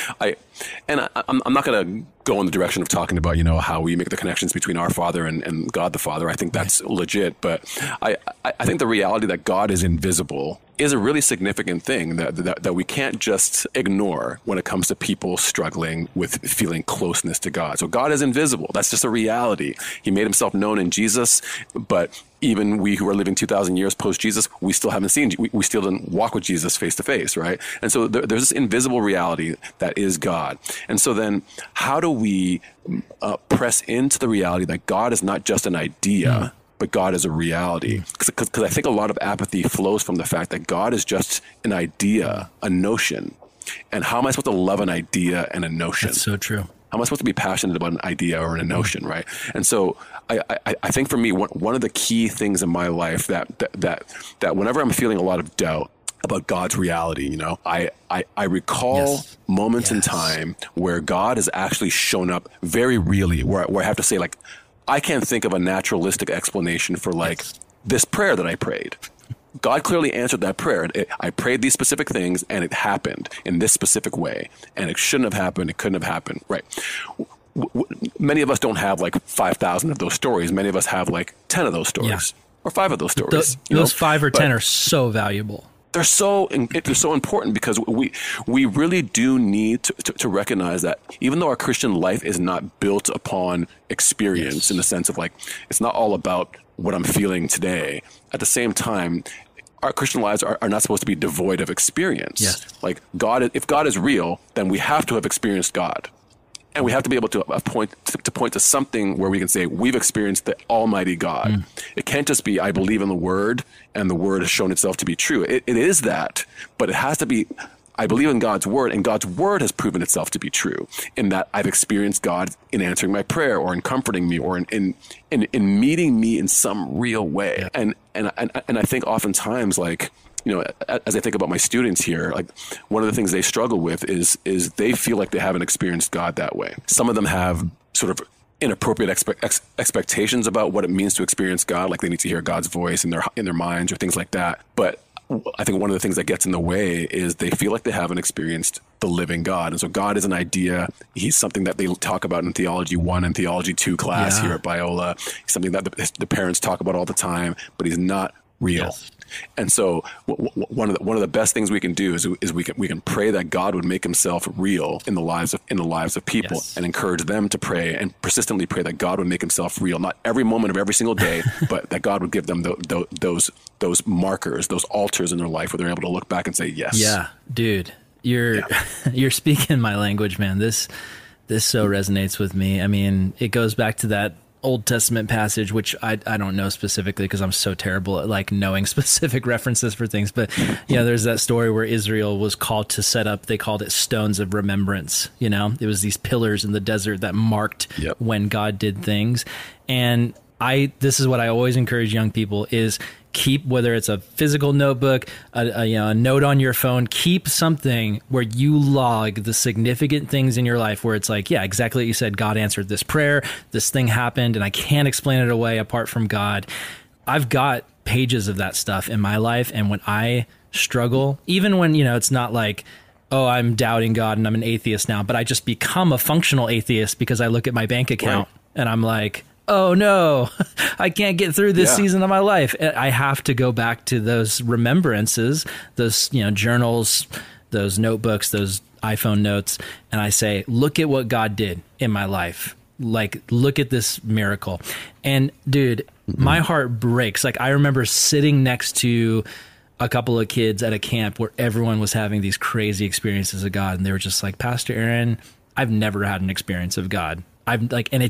I'm not going to go in the direction of talking about, how we make the connections between our Father and God the Father. I think that's legit, but I think the reality that God is invisible is a really significant thing that we can't just ignore when it comes to people struggling with feeling closeness to God. So God is invisible. That's just a reality. He made himself known in Jesus, but even we who are living 2,000 years post-Jesus, we still haven't seen, we still didn't walk with Jesus face to face, right? And so there's this invisible reality that is God. And so then how do we press into the reality that God is not just an idea, but God is a reality? Because I think a lot of apathy flows from the fact that God is just an idea, a notion. And how am I supposed to love an idea and a notion?
That's so true.
How am I supposed to be passionate about an idea or a notion, right? And so I think for me, one of the key things in my life that whenever I'm feeling a lot of doubt about God's reality, I recall moments in time where God has actually shown up very really, where I have to say, like, I can't think of a naturalistic explanation for this prayer that I prayed. God clearly answered that prayer. I prayed these specific things and it happened in this specific way, and it shouldn't have happened. It couldn't have happened. Right. Many of us don't have 5,000 of those stories. Many of us have 10 of those stories or 5 of those stories.
Those 5 or 10 are so valuable.
They're so important because we really do need to recognize that even though our Christian life is not built upon experience in the sense of it's not all about what I'm feeling today, at the same time, our Christian lives are not supposed to be devoid of experience.
Yes.
If God is real, then we have to have experienced God. And we have to be able to point to something where we can say, we've experienced the Almighty God. It can't just be, I believe in the Word, and the Word has shown itself to be true. It is that, but it has to be, I believe in God's word, and God's word has proven itself to be true in that I've experienced God in answering my prayer or in comforting me or in meeting me in some real way. Yeah. And I think oftentimes, like, you know, as I think about my students here, like one of the things they struggle with is they feel like they haven't experienced God that way. Some of them have sort of inappropriate expectations about what it means to experience God, like they need to hear God's voice in their minds or things like that. But I think one of the things that gets in the way is they feel like they haven't experienced the living God. And so God is an idea. He's something that they talk about in Theology 1 and Theology 2 class here at Biola. He's something that the parents talk about all the time, but he's not real. Yes. And so one of the best things we can do is we can pray that God would make himself real in the lives of people, and encourage them to pray and persistently pray that God would make himself real, not every moment of every single day, but that God would give them those markers, those altars in their life where they're able to look back and say, yes. Yeah,
dude, you're speaking my language, man. This so resonates with me. I mean, it goes back to that Old Testament passage, which I don't know specifically because I'm so terrible at like knowing specific references for things. But, you know, there's that story where Israel was called to set up, they called it stones of remembrance. You know, it was these pillars in the desert that marked when God did things. And this is what I always encourage young people is keep, whether it's a physical notebook, a note on your phone, keep something where you log the significant things in your life where it's like, yeah, exactly what you said. God answered this prayer. This thing happened and I can't explain it away apart from God. I've got pages of that stuff in my life. And when I struggle, even when, you know, it's not like, oh, I'm doubting God and I'm an atheist now, but I just become a functional atheist because I look at my bank account and I'm like, oh no, I can't get through this season of my life. I have to go back to those remembrances, those, you know, journals, those notebooks, those iPhone notes. And I say, look at what God did in my life. Like, look at this miracle. And dude, my heart breaks. Like, I remember sitting next to a couple of kids at a camp where everyone was having these crazy experiences of God. And they were just like, Pastor Aaron, I've never had an experience of God. And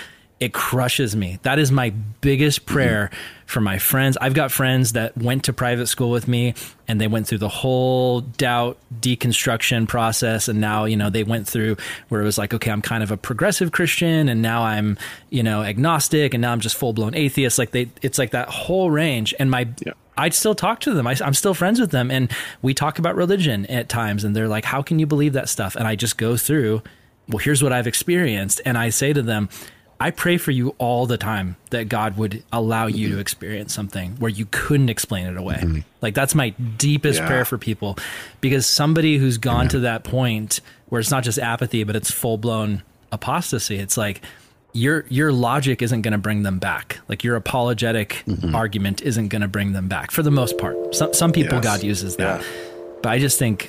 it crushes me. That is my biggest prayer for my friends. I've got friends that went to private school with me and they went through the whole doubt deconstruction process. And now, you know, they went through where it was like, okay, I'm kind of a progressive Christian and now I'm, you know, agnostic and now I'm just full blown atheist. Like it's like that whole range. And I'd still talk to them. I'm still friends with them. And we talk about religion at times and they're like, how can you believe that stuff? And I just go through, well, here's what I've experienced. And I say to them, I pray for you all the time that God would allow you to experience something where you couldn't explain it away. Like that's my deepest prayer for people, because somebody who's gone to that point where it's not just apathy, but it's full blown apostasy. It's like your logic isn't going to bring them back. Like your apologetic argument isn't going to bring them back for the most part. Some people God uses that, but I just think,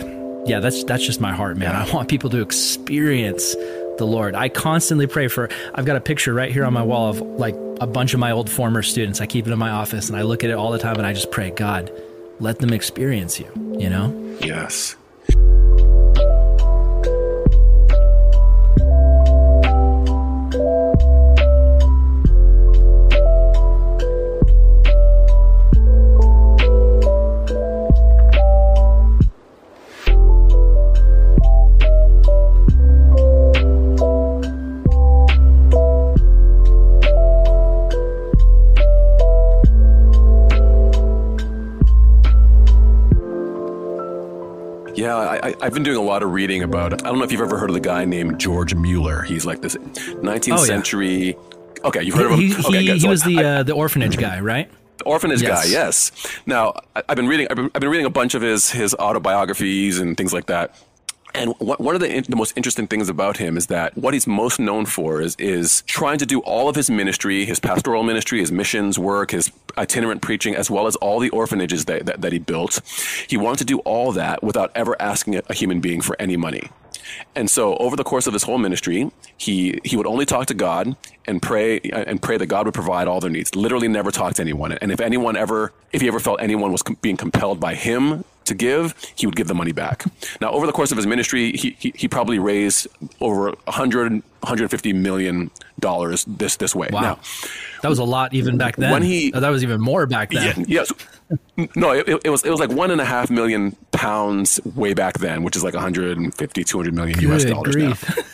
that's just my heart, man. I want people to experience the Lord. I constantly pray I've got a picture right here on my wall of like a bunch of my old former students. I keep it in my office and I look at it all the time and I just pray, God, let them experience you, you know?
Yes. I've been doing a lot of reading about, I don't know if you've ever heard of the guy named George Mueller. He's like this 19th century. Okay, you've heard of him?
He was the orphanage guy, right?
The orphanage guy, yes. Now, I've been reading a bunch of his autobiographies and things like that. And one of the most interesting things about him is that what he's most known for is trying to do all of his ministry, his pastoral ministry, his missions work, his itinerant preaching, as well as all the orphanages that he built. He wanted to do all that without ever asking a human being for any money. And so over the course of his whole ministry, he would only talk to God and pray that God would provide all their needs. Literally never talk to anyone. And if he ever felt anyone was being compelled by him to give, he would give the money back. Now, over the course of his ministry, he probably raised over $150 million this way.
Wow.
Now,
that was a lot even back then. That was even more back then.
Yes. No, it was like £1.5 million pounds way back then, which is like 150, 200 million US dollars now.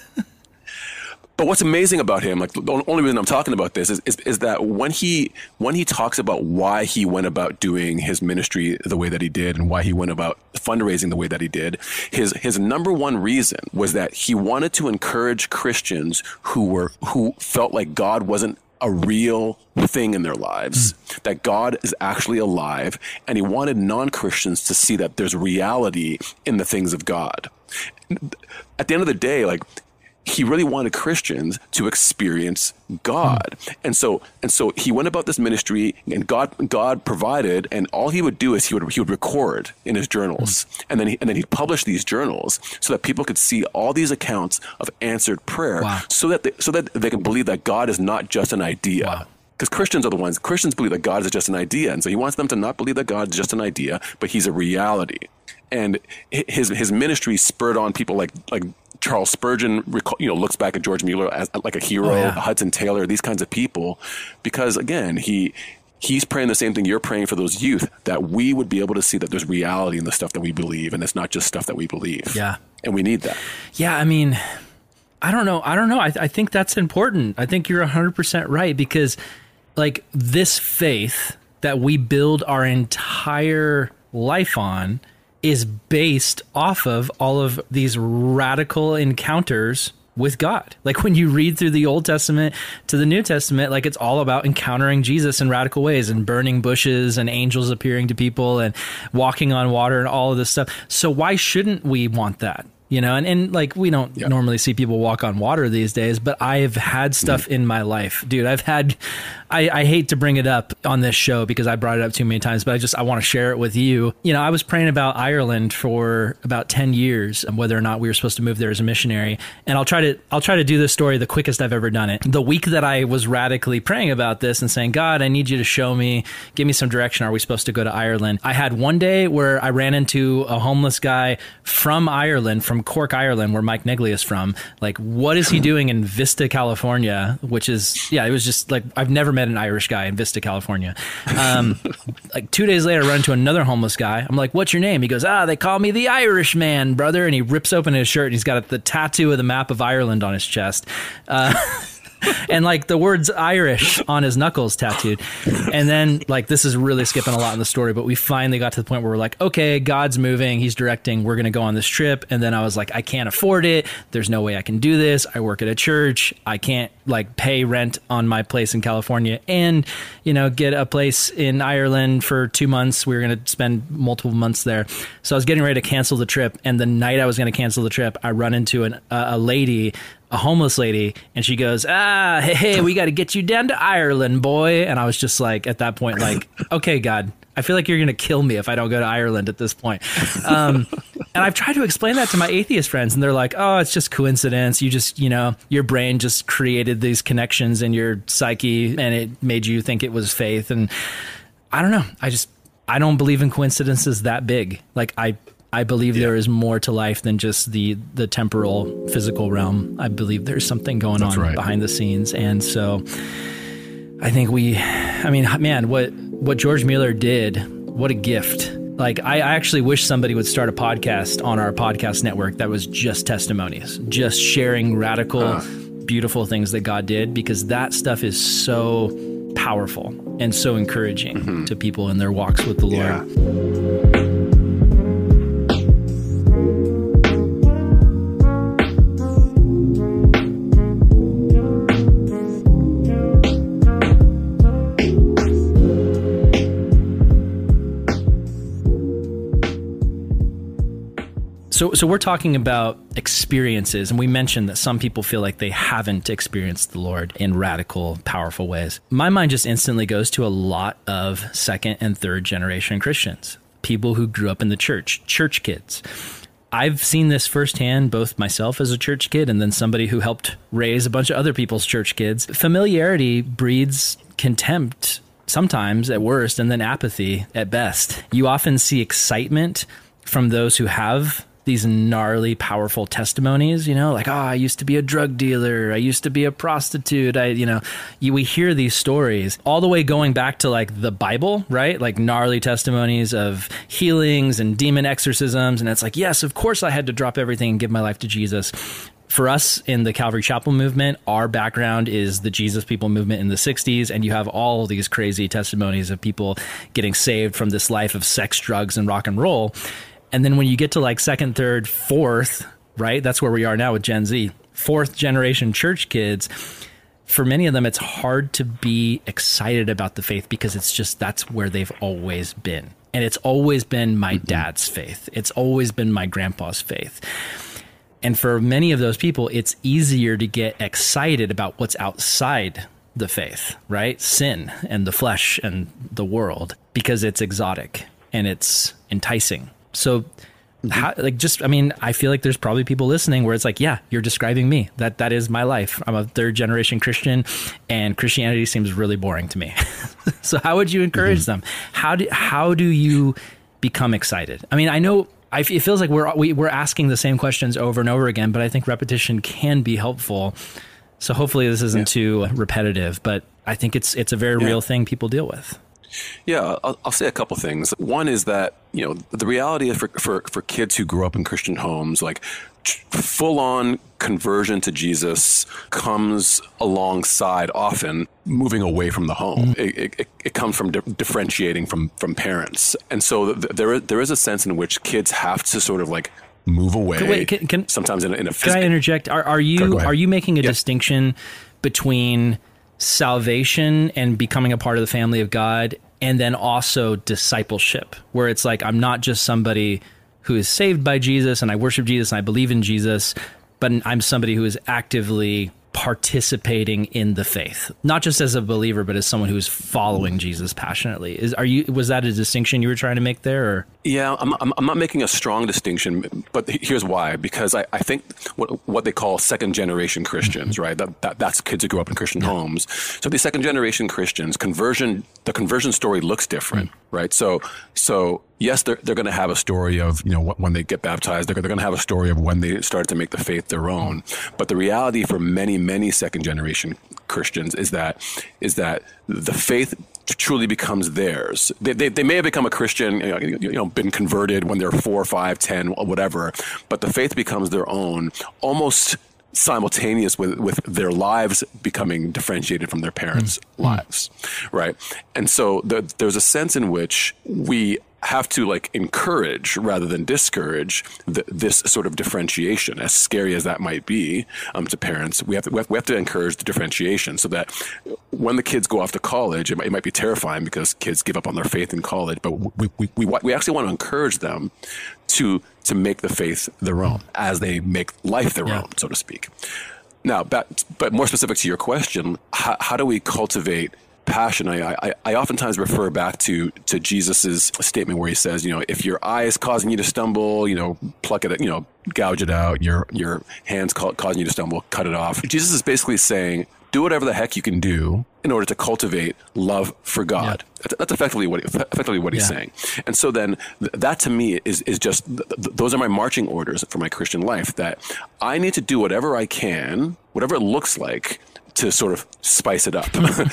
But what's amazing about him, like the only reason I'm talking about this is that when he talks about why he went about doing his ministry the way that he did and why he went about fundraising the way that he did, his number one reason was that he wanted to encourage Christians who felt like God wasn't a real thing in their lives, that God is actually alive, and he wanted non-Christians to see that there's reality in the things of God. At the end of the day, like, he really wanted Christians to experience God. And so he went about this ministry, and God provided, and all he would do is he would record in his journals. And then he'd publish these journals so that people could see all these accounts of answered prayer.
Wow.
so that they can believe that God is not just an idea.
Wow.
Because Christians believe that God is just an idea. And so he wants them to not believe that God is just an idea, but he's a reality. And his ministry spurred on people like Charles Spurgeon, looks back at George Mueller as like a hero, Hudson Taylor, these kinds of people, because again, he's praying the same thing you're praying for those youth, that we would be able to see that there's reality in the stuff that we believe, and it's not just stuff that we believe.
Yeah.
And we need that.
Yeah. I mean, I don't know. I think that's important. I think you're 100% right, because like this faith that we build our entire life on is based off of all of these radical encounters with God. Like when you read through the Old Testament to the New Testament, like it's all about encountering Jesus in radical ways, and burning bushes and angels appearing to people and walking on water and all of this stuff. So why shouldn't we want that? And like we don't normally see people walk on water these days, but I've had stuff in my life, dude. I hate to bring it up on this show because I brought it up too many times, but I want to share it with you. I was praying about Ireland for about 10 years and whether or not we were supposed to move there as a missionary. And I'll try to do this story the quickest I've ever done it. The week that I was radically praying about this and saying, God, I need you to show me, give me some direction. Are we supposed to go to Ireland? I had one day where I ran into a homeless guy from Ireland, from Cork, Ireland, where Mike Negley is from. Like, what is he doing in Vista, California? Which is, it was just like, I've never met an Irish guy in Vista, California. Like 2 days later, I run into another homeless guy. I'm like, what's your name? He goes, they call me the Irish man, brother. And he rips open his shirt and he's got the tattoo of the map of Ireland on his chest. And like the words Irish on his knuckles tattooed. And then like, this is really skipping a lot in the story, but we finally got to the point where we're like, okay, God's moving, he's directing, we're going to go on this trip. And then I was like, I can't afford it. There's no way I can do this. I work at a church. I can't like pay rent on my place in California and, get a place in Ireland for 2 months. We were going to spend multiple months there. So I was getting ready to cancel the trip. And the night I was going to cancel the trip, I run into a lady, a homeless lady, and she goes, hey, we got to get you down to Ireland, boy. And I was just like, at that point, like, okay, God, I feel like you're going to kill me if I don't go to Ireland at this point. And I've tried to explain that to my atheist friends, and they're like, oh, it's just coincidence. You just, your brain just created these connections in your psyche, and it made you think it was faith. And I don't know. I don't believe in coincidences that big. Like, I believe there is more to life than just the temporal, physical realm. I believe there's something going on behind the scenes. And so I think what George Mueller did, what a gift. Like, I actually wish somebody would start a podcast on our podcast network that was just testimonies, just sharing radical, beautiful things that God did, because that stuff is so powerful and so encouraging to people in their walks with the Lord. So we're talking about experiences, and we mentioned that some people feel like they haven't experienced the Lord in radical, powerful ways. My mind just instantly goes to a lot of second and third generation Christians, people who grew up in the church kids. I've seen this firsthand, both myself as a church kid and then somebody who helped raise a bunch of other people's church kids. Familiarity breeds contempt sometimes at worst, and then apathy at best. You often see excitement from those who have these gnarly, powerful testimonies, like, oh, I used to be a drug dealer. I used to be a prostitute. We hear these stories all the way going back to like the Bible, right? Like gnarly testimonies of healings and demon exorcisms. And it's like, yes, of course I had to drop everything and give my life to Jesus. For us in the Calvary Chapel movement, our background is the Jesus People movement in the 60s, and you have all these crazy testimonies of people getting saved from this life of sex, drugs, and rock and roll. And then when you get to like second, third, fourth, right? That's where we are now with Gen Z, fourth generation church kids. For many of them, it's hard to be excited about the faith because it's just, that's where they've always been. And it's always been my dad's faith. It's always been my grandpa's faith. And for many of those people, it's easier to get excited about what's outside the faith, right? Sin and the flesh and the world, because it's exotic and it's enticing. So I feel like there's probably people listening where it's like, yeah, you're describing me. That is my life. I'm a third generation Christian and Christianity seems really boring to me. So how would you encourage them? How do you become excited? I mean, I know it feels like we're asking the same questions over and over again, but I think repetition can be helpful. So hopefully this isn't too repetitive, but I think it's a very real thing people deal with.
Yeah, I'll say a couple things. One is that, the reality for kids who grew up in Christian homes, like full-on conversion to Jesus comes alongside often moving away from the home. It comes from differentiating from parents. And so there is a sense in which kids have to sort of like move away.
Wait,
sometimes in a
physical... Can I interject? Are you making a distinction between salvation and becoming a part of the family of God, and then also discipleship, where it's like, I'm not just somebody who is saved by Jesus and I worship Jesus and I believe in Jesus, but I'm somebody who is actively participating in the faith, not just as a believer, but as someone who is following Jesus passionately. Was that a distinction you were trying to make there? Or?
Yeah, I'm not making a strong distinction, but here's why. Because I think what they call second generation Christians, right? That's kids who grew up in Christian homes. So these second generation Christians, the conversion story looks different, right? So yes, they're going to have a story of, when they get baptized, they're going to have a story of when they started to make the faith their own. But the reality for many second generation Christians is that the faith truly becomes theirs. They may have become a Christian, been converted when they're 4, 5, 10, whatever, but the faith becomes their own almost simultaneous with their lives becoming differentiated from their parents' lives, right? And so there's a sense in which we have to like encourage rather than discourage this sort of differentiation, as scary as that might be to parents. We have to encourage the differentiation so that when the kids go off to college, it might be terrifying because kids give up on their faith in college, but we actually want to encourage them to make the faith their own as they make life their own, so to speak. Now, but more specific to your question, how do we cultivate passion? I oftentimes refer back to Jesus's statement where he says, if your eye is causing you to stumble, pluck it, gouge it out. Your hand's causing you to stumble, cut it off. Jesus is basically saying, do whatever the heck you can do in order to cultivate love for God. Yeah. That's effectively what he's saying. And so then that to me is just, those are my marching orders for my Christian life, that I need to do whatever I can, whatever it looks like, to sort of spice it up,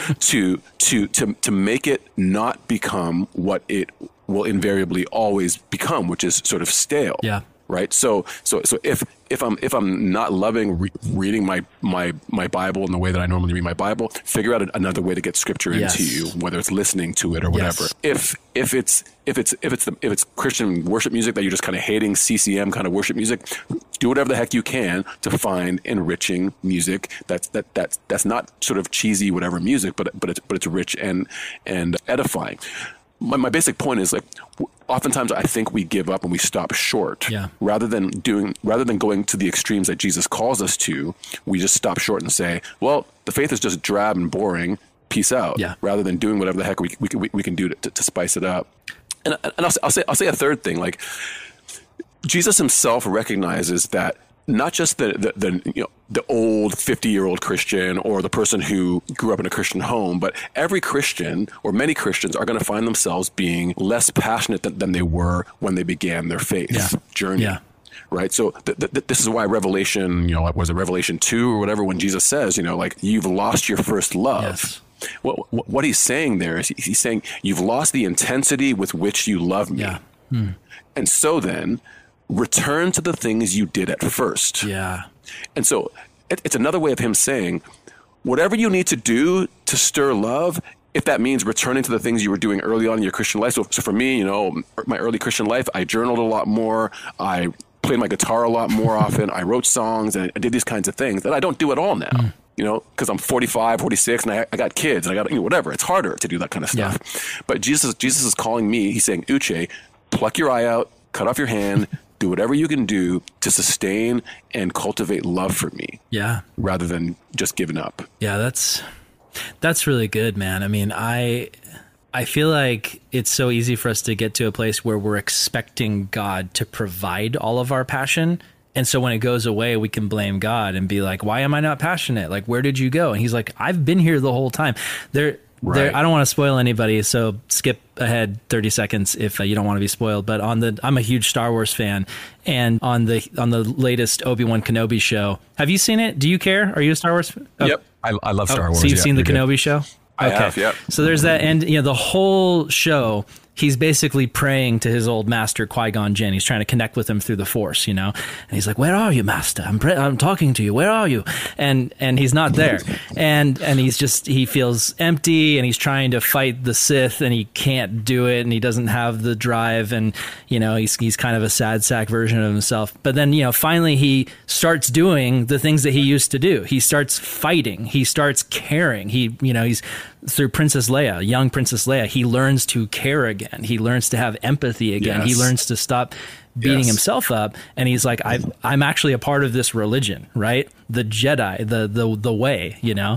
to make it not become what it will invariably always become, which is sort of stale. Yeah. Right. So if I'm not loving reading my Bible in the way that I normally read my Bible, figure out another way to get scripture into you, whether it's listening to it or whatever. Yes. If it's Christian worship music that you're just kind of hating, CCM kind of worship music, do whatever the heck you can to find enriching music that's not sort of cheesy whatever music, but it's rich and edifying. My basic point is, like, oftentimes I think we give up and we stop short. Rather than going to the extremes that Jesus calls us to, we just stop short and say, well, the faith is just drab and boring. Peace out. Rather than doing whatever the heck we can do to spice it up. And I'll say a third thing. Like, Jesus himself recognizes that not just the old 50-year-old Christian or the person who grew up in a Christian home, but every Christian or many Christians are going to find themselves being less passionate than they were when they began their faith journey. Right. So this is why Revelation, was it Revelation 2 or whatever, when Jesus says, like, you've lost your first love.
Yes.
What he's saying there is he's saying you've lost the intensity with which you love me.
Yeah.
And so then return to the things you did at first.
Yeah.
And so it's another way of him saying, whatever you need to do to stir love, if that means returning to the things you were doing early on in your Christian life. So for me, my early Christian life, I journaled a lot more. I played my guitar a lot more often. I wrote songs and I did these kinds of things that I don't do at all now. Because I'm 45, 46, and I got kids, and I got, whatever. It's harder to do that kind of stuff. Yeah. But Jesus is calling me. He's saying, Uche, pluck your eye out, cut off your hand, do whatever you can do to sustain and cultivate love for me.
Yeah.
Rather than just giving up.
Yeah, that's really good, man. I mean, I feel like it's so easy for us to get to a place where we're expecting God to provide all of our passion. And so when it goes away, we can blame God and be like, why am I not passionate? Like, where did you go? And he's like, I've been here the whole time. Right. I don't want to spoil anybody, so skip ahead 30 seconds if you don't want to be spoiled. But I'm a huge Star Wars fan, and on the latest Obi-Wan Kenobi show, have you seen it? Do you care? Are you a Star Wars fan?
Oh. Yep,
I love Star Wars.
So you've seen the Kenobi show?
I have, yep.
So there's that, and the whole show, he's basically praying to his old master, Qui-Gon Jinn. He's trying to connect with him through the Force, and he's like, "Where are you, master? I'm talking to you. Where are you?" And he's not there, and he feels empty, and he's trying to fight the Sith, and he can't do it, and he doesn't have the drive, and he's kind of a sad sack version of himself. But then finally he starts doing the things that he used to do. He starts fighting. He starts caring. He's through Princess Leia, young Princess Leia, he learns to care again. He learns to have empathy again.
Yes.
He learns to stop beating himself up. And he's like, I'm actually a part of this religion, right? The Jedi, the way,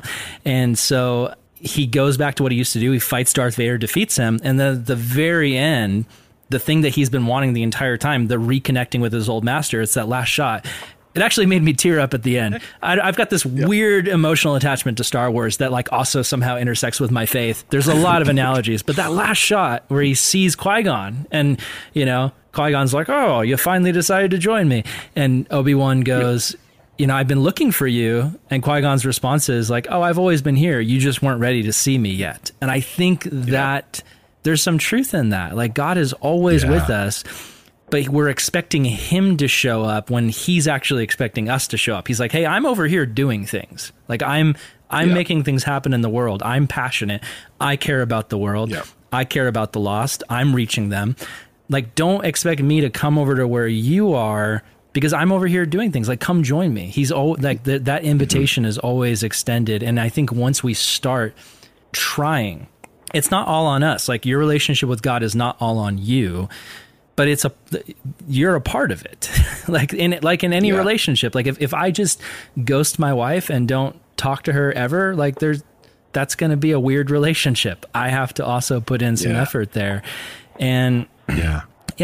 And so he goes back to what he used to do. He fights Darth Vader, defeats him. And then the very end, the thing that he's been wanting the entire time, the reconnecting with his old master, it's that last shot. It actually made me tear up at the end. I've got this weird emotional attachment to Star Wars that also somehow intersects with my faith. There's a lot of analogies, but that last shot where he sees Qui-Gon and, Qui-Gon's like, "Oh, you finally decided to join me." And Obi-Wan goes, "I've been looking for you." And Qui-Gon's response is like, "Oh, I've always been here. You just weren't ready to see me yet." And I think that there's some truth in that. Like, God is always with us. But we're expecting him to show up when he's actually expecting us to show up. He's like, "Hey, I'm over here doing things. Like I'm making things happen in the world. I'm passionate. I care about the world.
Yeah.
I care about the lost. I'm reaching them. Like, don't expect me to come over to where you are because I'm over here doing things. Like, come join me." He's that invitation is always extended. And I think once we start trying, it's not all on us. Like, your relationship with God is not all on you. But you're a part of it. like in any relationship. Like if I just ghost my wife and don't talk to her ever, that's going to be a weird relationship. I have to also put in some effort there. And I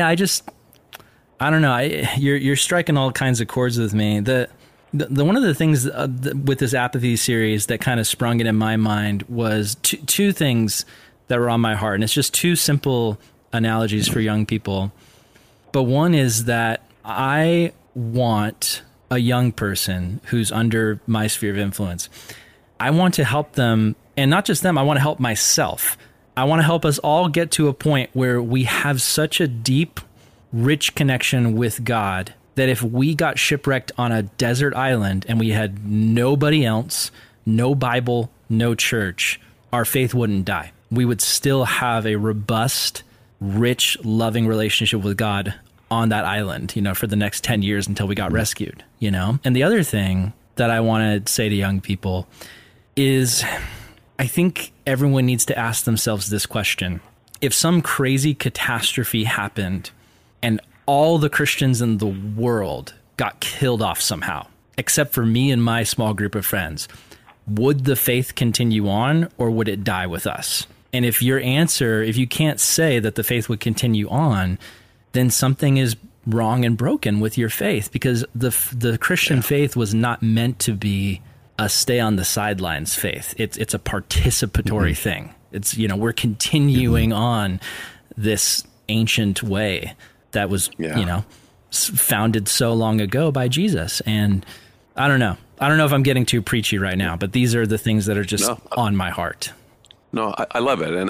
don't know. You're striking all kinds of chords with me. The one of the things with this apathy series that kind of sprung it in my mind was two things that were on my heart. And it's just two simple analogies for young people. But one is that I want a young person who's under my sphere of influence. I want to help them, and not just them, I want to help myself. I want to help us all get to a point where we have such a deep, rich connection with God that if we got shipwrecked on a desert island and we had nobody else, no Bible, no church, our faith wouldn't die. We would still have a robust, rich, loving relationship with God on that island, for the next 10 years until we got rescued, And the other thing that I want to say to young people is I think everyone needs to ask themselves this question. If some crazy catastrophe happened and all the Christians in the world got killed off somehow, except for me and my small group of friends, would the faith continue on or would it die with us? And if you can't say that the faith would continue on, then something is wrong and broken with your faith, because the Christian faith was not meant to be a stay on the sidelines faith. It's a participatory thing. It's, we're continuing on this ancient way that was, founded so long ago by Jesus. And I don't know if I'm getting too preachy right now, but these are the things that are just on my heart.
No, I love it. And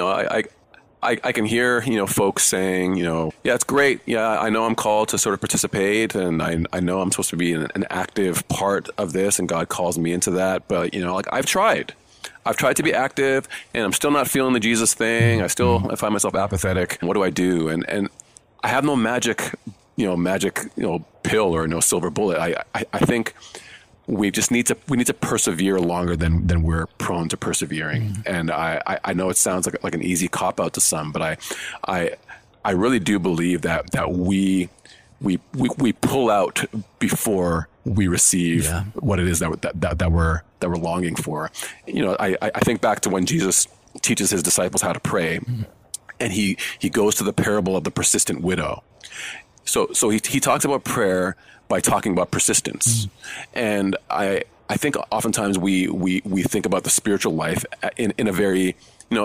I can hear, folks saying, yeah, it's great. Yeah, I know I'm called to sort of participate, and I know I'm supposed to be an active part of this, and God calls me into that. But, I've tried to be active, and I'm still not feeling the Jesus thing. I find myself apathetic. What do I do? And I have no magic pill or no silver bullet. I think we need to persevere longer than we're prone to persevering. And I know it sounds like an easy cop out to some, but I really do believe that we pull out before we receive what it is that we're longing for. I think back to when Jesus teaches his disciples how to pray, and he goes to the parable of the persistent widow. So he talks about prayer by talking about persistence. And I think oftentimes we think about the spiritual life in a very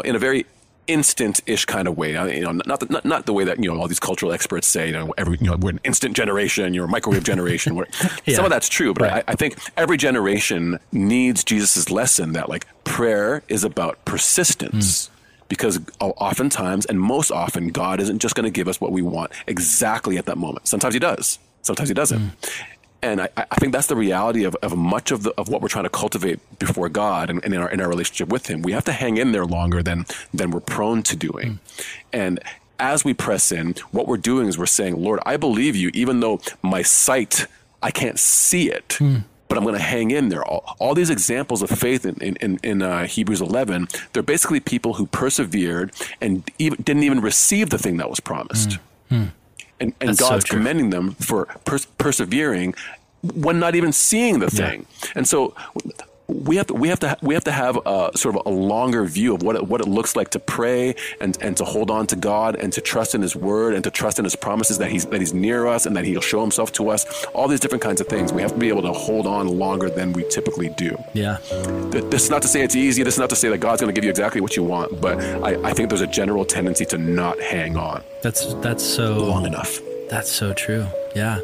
instant-ish kind of way. Not the way that all these cultural experts say. We're an instant generation, you're a microwave generation. Some of that's true, but right. I think every generation needs Jesus's lesson that prayer is about persistence. Because oftentimes, and most often, God isn't just going to give us what we want exactly at that moment. Sometimes he does. Sometimes he doesn't. And I think that's the reality of much of what we're trying to cultivate before God and in our relationship with him. We have to hang in there longer than we're prone to doing. And as we press in, what we're doing is we're saying, Lord, I believe you, even though my sight, I can't see it. But I'm going to hang in there. All these examples of faith in Hebrews 11, they're basically people who persevered and didn't even receive the thing that was promised. And God's commending them for persevering when not even seeing the thing. And so we have to have a sort of a longer view of what it looks like to pray and to hold on to God and to trust in his word and to trust in his promises that he's near us and that he'll show himself to us. All these different kinds of things. We have to be able to hold on longer than we typically do.
Yeah.
This is not to say it's easy. This is not to say that God's going to give you exactly what you want, but I think there's a general tendency to not hang on.
That's so
long enough.
That's so true. Yeah.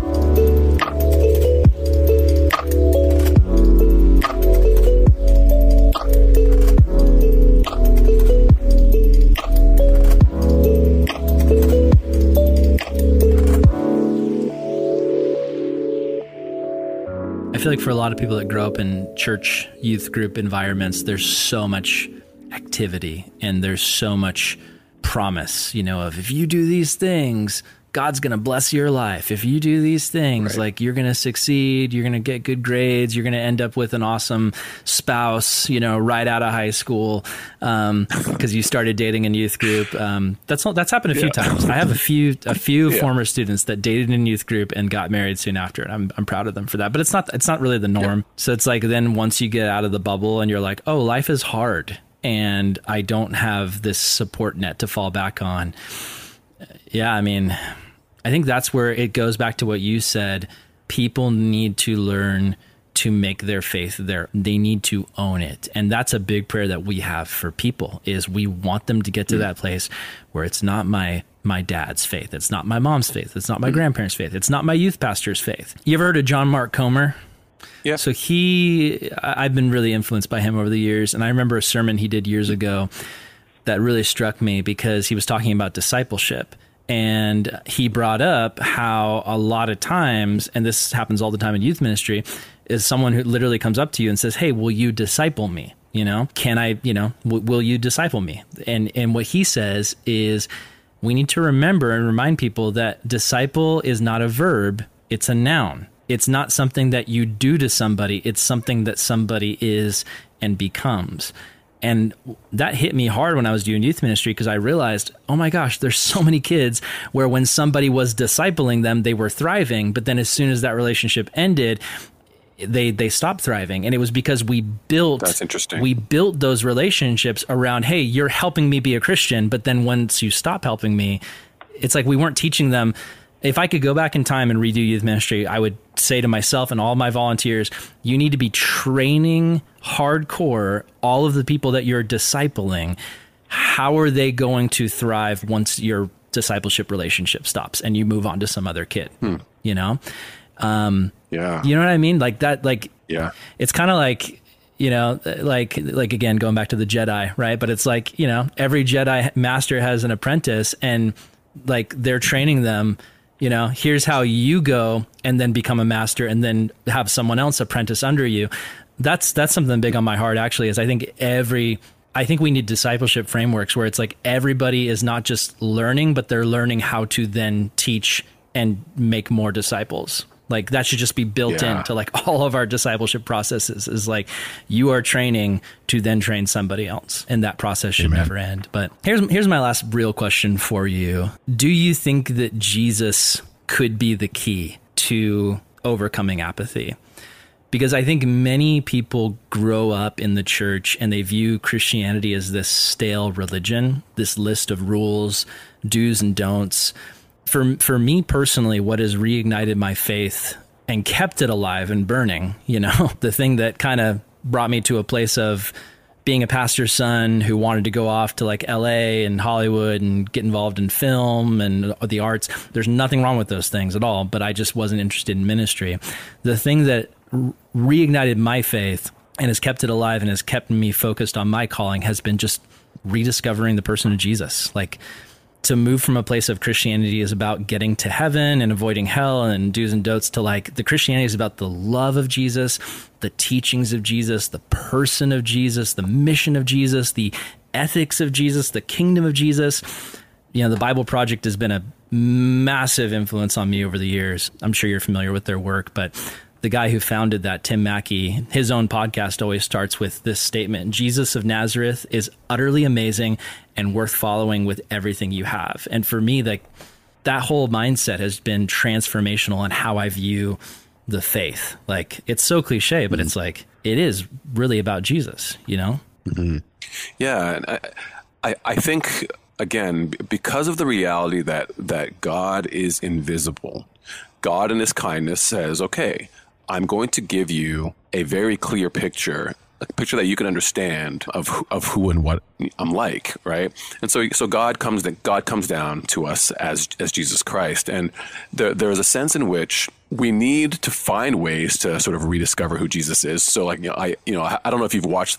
I feel like for a lot of people that grow up in church youth group environments, there's so much activity and there's so much promise, of if you do these things, God's going to bless your life. If you do these things, you're going to succeed, you're going to get good grades, you're going to end up with an awesome spouse, right out of high school, because you started dating in youth group. That's happened a few times. I have a few former students that dated in youth group and got married soon after, and I'm proud of them for that. But it's not really the norm. Yeah. So it's then once you get out of the bubble and you're like, oh, life is hard, and I don't have this support net to fall back on. Yeah, I think that's where it goes back to what you said. People need to learn to make their faith they need to own it. And that's a big prayer that we have for people, is we want them to get to that place where it's not my dad's faith. It's not my mom's faith. It's not my grandparents' faith. It's not my youth pastor's faith. You ever heard of John Mark Comer?
Yeah.
So I've been really influenced by him over the years. And I remember a sermon he did years ago that really struck me because he was talking about discipleship. And he brought up how a lot of times, and this happens all the time in youth ministry, is someone who literally comes up to you and says, hey, will you disciple me? Can I, will you disciple me? And what he says is we need to remember and remind people that disciple is not a verb, it's a noun. It's not something that you do to somebody, it's something that somebody is and becomes. And that hit me hard when I was doing youth ministry, because I realized, oh my gosh, there's so many kids where when somebody was discipling them, they were thriving. But then as soon as that relationship ended, they stopped thriving. And it was because we built those relationships around, hey, you're helping me be a Christian. But then once you stop helping me, it's like we weren't teaching them. If I could go back in time and redo youth ministry, I would say to myself and all my volunteers, you need to be training hardcore all of the people that you're discipling. How are they going to thrive once you're discipleship relationship stops and you move on to some other kid, you know?
Yeah.
You know what I mean? Like that, like,
Yeah.
it's kind of like, you know, like again, going back to the Jedi, right? But it's like, you know, every Jedi master has an apprentice, and like they're training them, you know, here's how you go and then become a master and then have someone else apprentice under you. That's something big on my heart, actually, is I think we need discipleship frameworks where it's like everybody is not just learning, but they're learning how to then teach and make more disciples. Like that should just be built into like all of our discipleship processes, is like you are training to then train somebody else, and that process should never end. But here's my last real question for you. Do you think that Jesus could be the key to overcoming apathy? Because I think many people grow up in the church and they view Christianity as this stale religion, this list of rules, do's and don'ts. For me personally, what has reignited my faith and kept it alive and burning, you know, the thing that kind of brought me to a place of being a pastor's son who wanted to go off to like LA and Hollywood and get involved in film and the arts. There's nothing wrong with those things at all, but I just wasn't interested in ministry. The thing that reignited my faith and has kept it alive and has kept me focused on my calling has been just rediscovering the person of Jesus. Like, to move from a place of Christianity is about getting to heaven and avoiding hell and do's and don'ts, to like the Christianity is about the love of Jesus, the teachings of Jesus, the person of Jesus, the mission of Jesus, the ethics of Jesus, the kingdom of Jesus. You know, the Bible Project has been a massive influence on me over the years. I'm sure you're familiar with their work, but the guy who founded that, Tim Mackey, his own podcast always starts with this statement: Jesus of Nazareth is utterly amazing and worth following with everything you have. And for me, like that whole mindset has been transformational on how I view the faith. Like, it's so cliche, but it's like, it is really about Jesus, you know?
Mm-hmm. Yeah. And I think, again, because of the reality that God is invisible, God in his kindness says, okay, I'm going to give you a very clear picture, a picture that you can understand of who and what I'm like, right? And so God comes down to us as Jesus Christ, and there is a sense in which we need to find ways to sort of rediscover who Jesus is. So, like, I don't know if you've watched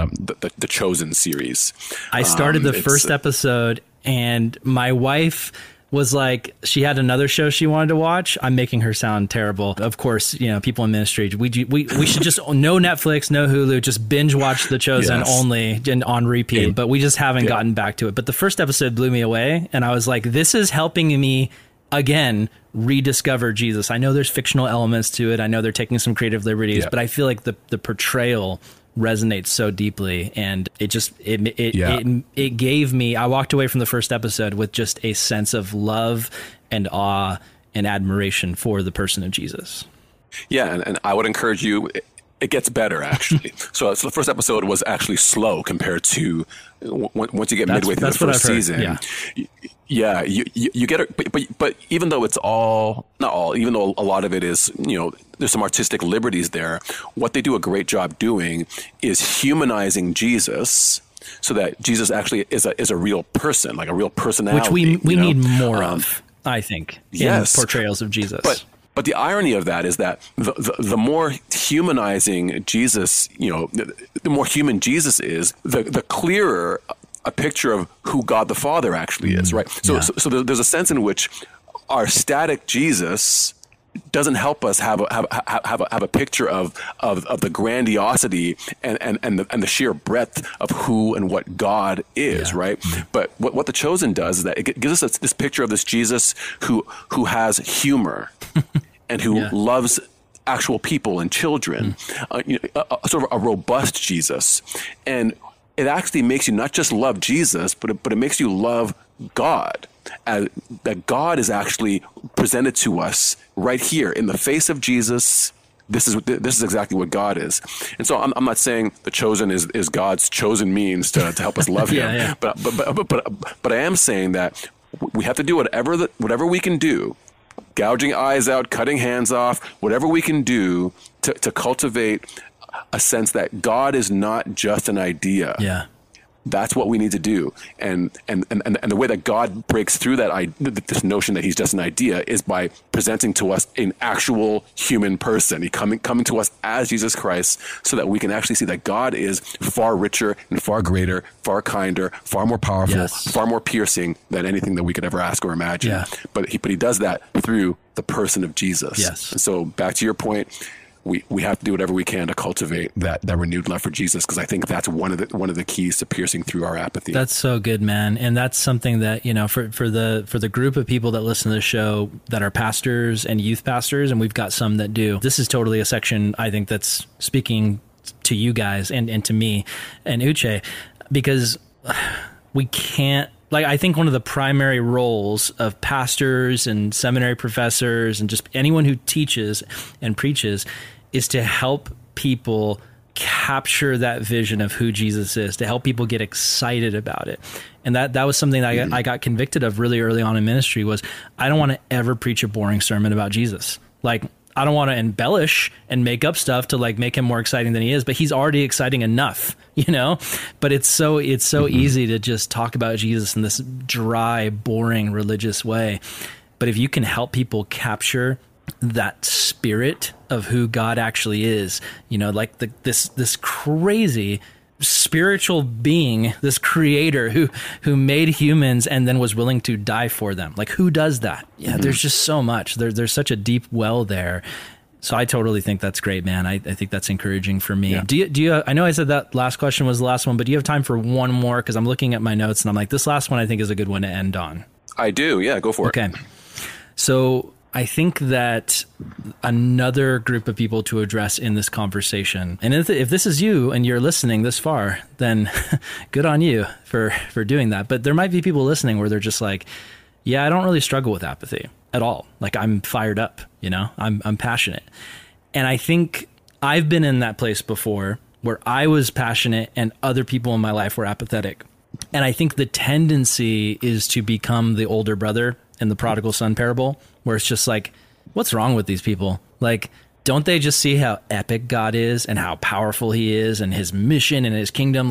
the Chosen series.
I started the first episode, and my wife was like, she had another show she wanted to watch. I'm making her sound terrible. Of course, you know, people in ministry, we should just no Netflix, no Hulu, just binge watch The Chosen only and on repeat. But we just haven't gotten back to it. But the first episode blew me away, and I was like, this is helping me again rediscover Jesus. I know there's fictional elements to it. I know they're taking some creative liberties, but I feel like the portrayal resonates so deeply, and it gave me, I walked away from the first episode with just a sense of love and awe and admiration for the person of Jesus. Yeah,
and I would encourage you, it gets better, actually. so the first episode was actually slow compared to once you get midway through the first season. Yeah, you get it, but even though it's even though a lot of it is, you know, there's some artistic liberties there, what they do a great job doing is humanizing Jesus, so that Jesus actually is a real person, like a real personality.
Which we need more of, I think, in portrayals of Jesus.
But the irony of that is that the more humanizing Jesus, you know, the more human Jesus is, the clearer a picture of who God the Father actually is, right? So there's a sense in which our static Jesus doesn't help us have a picture of the grandiosity and the sheer breadth of who and what God is, right? But what The Chosen does is that it gives us this picture of this Jesus who has humor and who loves actual people and children, sort of a robust Jesus. And it actually makes you not just love Jesus, but it makes you love God. That God is actually presented to us right here in the face of Jesus. This is exactly what God is. And so I'm not saying The Chosen is God's chosen means to help us love him. But I am saying that we have to do whatever we can do, gouging eyes out, cutting hands off, whatever we can do to cultivate a sense that God is not just an idea. That's what we need to do. And the way that God breaks through this notion that he's just an idea is by presenting to us an actual human person. He coming to us as Jesus Christ, so that we can actually see that God is far richer and far greater, far kinder, far more powerful, far more piercing than anything that we could ever ask or imagine. Yeah. But he does that through the person of Jesus.
Yes.
And so back to your point, we have to do whatever we can to cultivate that renewed love for Jesus, because I think that's one of the keys to piercing through our apathy.
That's so good, man. And that's something that, for the group of people that listen to the show that are pastors and youth pastors, and we've got some that do, this is totally a section I think that's speaking to you guys and to me and Uche, because we can't, I think one of the primary roles of pastors and seminary professors and just anyone who teaches and preaches is to help people capture that vision of who Jesus is, to help people get excited about it. And that was something that I got convicted of really early on in ministry. Was I don't want to ever preach a boring sermon about Jesus. I don't want to embellish and make up stuff to make him more exciting than he is, but he's already exciting enough, but it's so easy to just talk about Jesus in this dry, boring religious way. But if you can help people capture that spirit of who God actually is, this crazy spiritual being, this creator who made humans and then was willing to die for them. Who does that? Yeah, there's just so much. There's such a deep well there. So I totally think that's great, man. I think that's encouraging for me. Yeah. Do you I know I said that last question was the last one, but do you have time for one more? Because I'm looking at my notes and I'm like, this last one I think is a good one to end on.
I do. Yeah, go for it.
Okay. So I think that another group of people to address in this conversation, and if this is you and you're listening this far, then good on you for doing that. But there might be people listening where they're just like, yeah, I don't really struggle with apathy at all. I'm fired up, I'm passionate. And I think I've been in that place before where I was passionate and other people in my life were apathetic. And I think the tendency is to become the older brother in the prodigal son parable, where it's just what's wrong with these people? Don't they just see how epic God is and how powerful he is and his mission and his kingdom?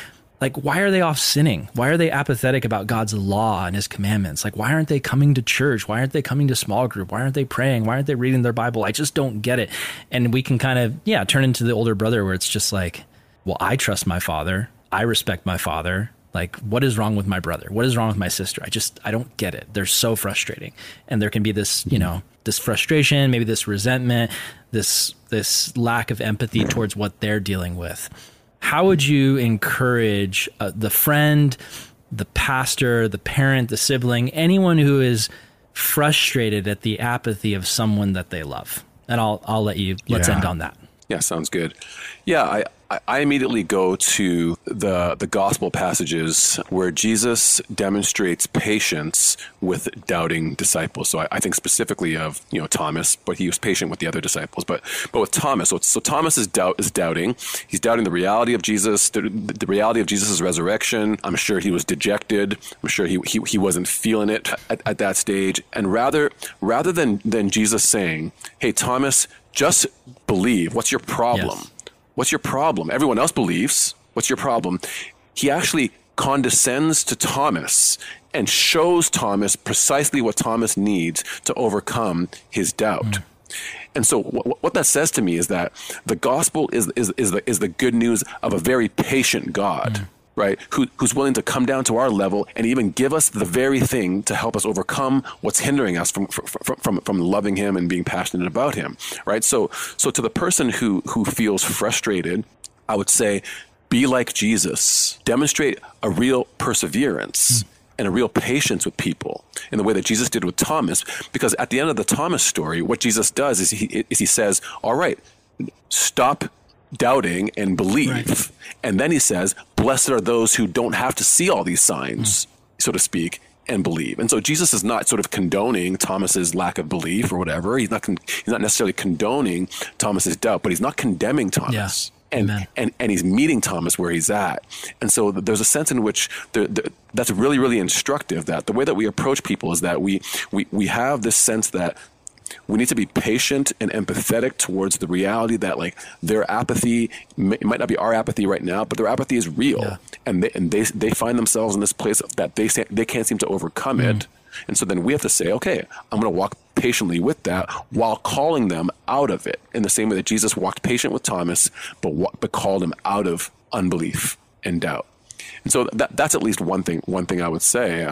Why are they off sinning? Why are they apathetic about God's law and his commandments? Why aren't they coming to church? Why aren't they coming to small group? Why aren't they praying? Why aren't they reading their Bible? I just don't get it. And we can kind of, turn into the older brother where it's just well, I trust my father. I respect my father. What is wrong with my brother? What is wrong with my sister? I don't get it. They're so frustrating. And there can be this, this frustration, maybe this resentment, this lack of empathy towards what they're dealing with. How would you encourage the friend, the pastor, the parent, the sibling, anyone who is frustrated at the apathy of someone that they love? And I'll let you, let's end on that.
Yeah, sounds good. Yeah, I immediately go to the gospel passages where Jesus demonstrates patience with doubting disciples. So I think specifically of Thomas, but he was patient with the other disciples. But with Thomas, so Thomas is doubting. He's doubting the reality of Jesus, the reality of Jesus' resurrection. I'm sure he was dejected. I'm sure he wasn't feeling it at that stage. And rather than Jesus saying, "Hey Thomas, just believe. What's your problem?" Yes. What's your problem? Everyone else believes. What's your problem? He actually condescends to Thomas and shows Thomas precisely what Thomas needs to overcome his doubt. And so what that says to me is that the gospel is the good news of a very patient God, right? Who's willing to come down to our level and even give us the very thing to help us overcome what's hindering us from loving him and being passionate about him, right? So to the person who feels frustrated, I would say, be like Jesus. Demonstrate a real perseverance and a real patience with people in the way that Jesus did with Thomas. Because at the end of the Thomas story, what Jesus does is he says, all right, stop doubting and believe. Right. And then he says, blessed are those who don't have to see all these signs, so to speak, and believe. And so Jesus is not sort of condoning Thomas's lack of belief or whatever. He's not necessarily condoning Thomas's doubt, but he's not condemning Thomas. Yeah. And he's meeting Thomas where he's at. And so there's a sense in which that's really, really instructive, that the way that we approach people is that we have this sense that We need to be patient and empathetic towards the reality that like their apathy, it might not be our apathy right now, but their apathy is real. Yeah. And they find themselves in this place that they can't seem to overcome it. And so then we have to say, okay, I'm going to walk patiently with that while calling them out of it in the same way that Jesus walked patient with Thomas, but called him out of unbelief and doubt. And so that's at least one thing I would say.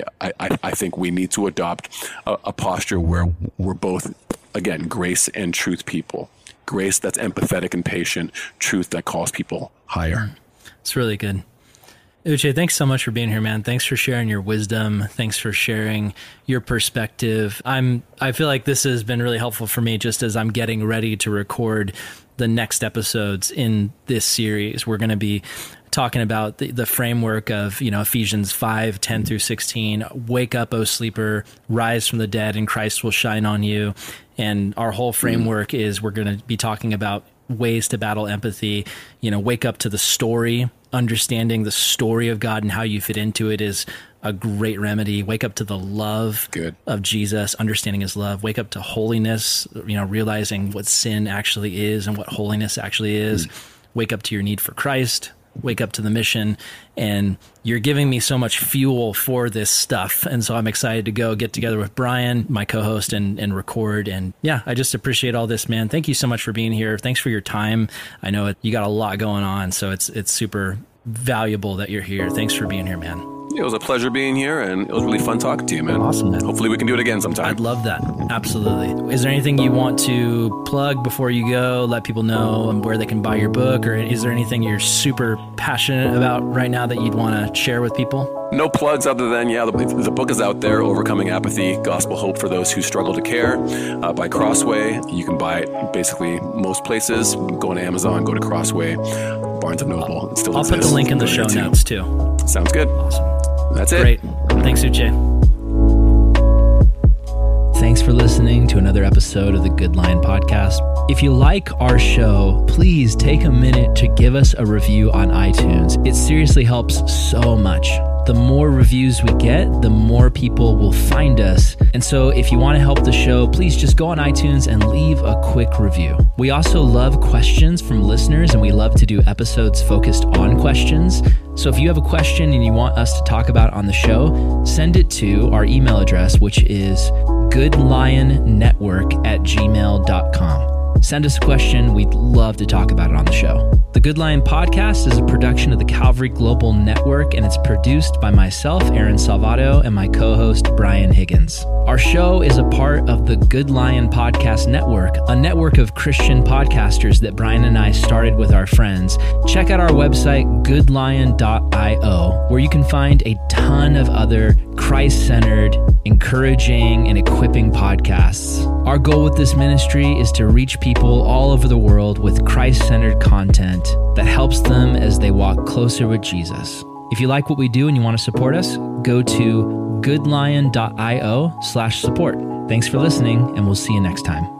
I think we need to adopt a posture where we're both, again, grace and truth people. Grace that's empathetic and patient, truth that calls people higher.
It's really good. Uche, thanks so much for being here, man. Thanks for sharing your wisdom. Thanks for sharing your perspective. I feel like this has been really helpful for me just as I'm getting ready to record the next episodes in this series. We're going to be talking about the framework of, Ephesians 5:10 through 16, wake up, O sleeper, rise from the dead, and Christ will shine on you. And our whole framework is we're going to be talking about ways to battle empathy, wake up to the story. Understanding the story of God and how you fit into it is a great remedy. Wake up to the love of Jesus, understanding his love. Wake up to holiness, realizing what sin actually is and what holiness actually is. Wake up to your need for Christ. Wake up to the mission. And you're giving me so much fuel for this stuff. And so I'm excited to go get together with Brian, my co-host, and record. And yeah, I just appreciate all this, man. Thank you so much for being here. Thanks for your time. I know you got a lot going on, so it's super valuable that you're here. Thanks for being here, man.
It was a pleasure being here, and it was really fun talking to you, man.
Awesome, man.
Hopefully we can do it again sometime.
I'd love that. Absolutely. Is there anything you want to plug before you go? Let people know where they can buy your book, or is there anything you're super passionate about right now that you'd want to share with people?
No plugs other than, the book is out there, Overcoming Apathy, Gospel Hope for Those Who Struggle to Care, by Crossway. You can buy it basically most places. Go on Amazon, go to Crossway, Barnes & Noble. It still
I'll
exists.
put the link in the show notes too.
Sounds good.
Awesome.
That's it.
Great. Thanks, Uche. Thanks for listening to another episode of the Good Lion Podcast. If you like our show, please take a minute to give us a review on iTunes. It seriously helps so much. The more reviews we get, the more people will find us. And so if you want to help the show, please just go on iTunes and leave a quick review. We also love questions from listeners, and we love to do episodes focused on questions. So if you have a question and you want us to talk about on the show, send it to our email address, which is goodlionnetwork@gmail.com. Send us a question. We'd love to talk about it on the show. The Good Lion Podcast is a production of the Calvary Global Network, and it's produced by myself, Aaron Salvato, and my co-host, Brian Higgins. Our show is a part of the Good Lion Podcast Network, a network of Christian podcasters that Brian and I started with our friends. Check out our website, goodlion.io, where you can find a ton of other Christ-centered, encouraging, and equipping podcasts. Our goal with this ministry is to reach people all over the world with Christ-centered content that helps them as they walk closer with Jesus. If you like what we do and you want to support us, go to goodlion.io/support. Thanks for listening, and we'll see you next time.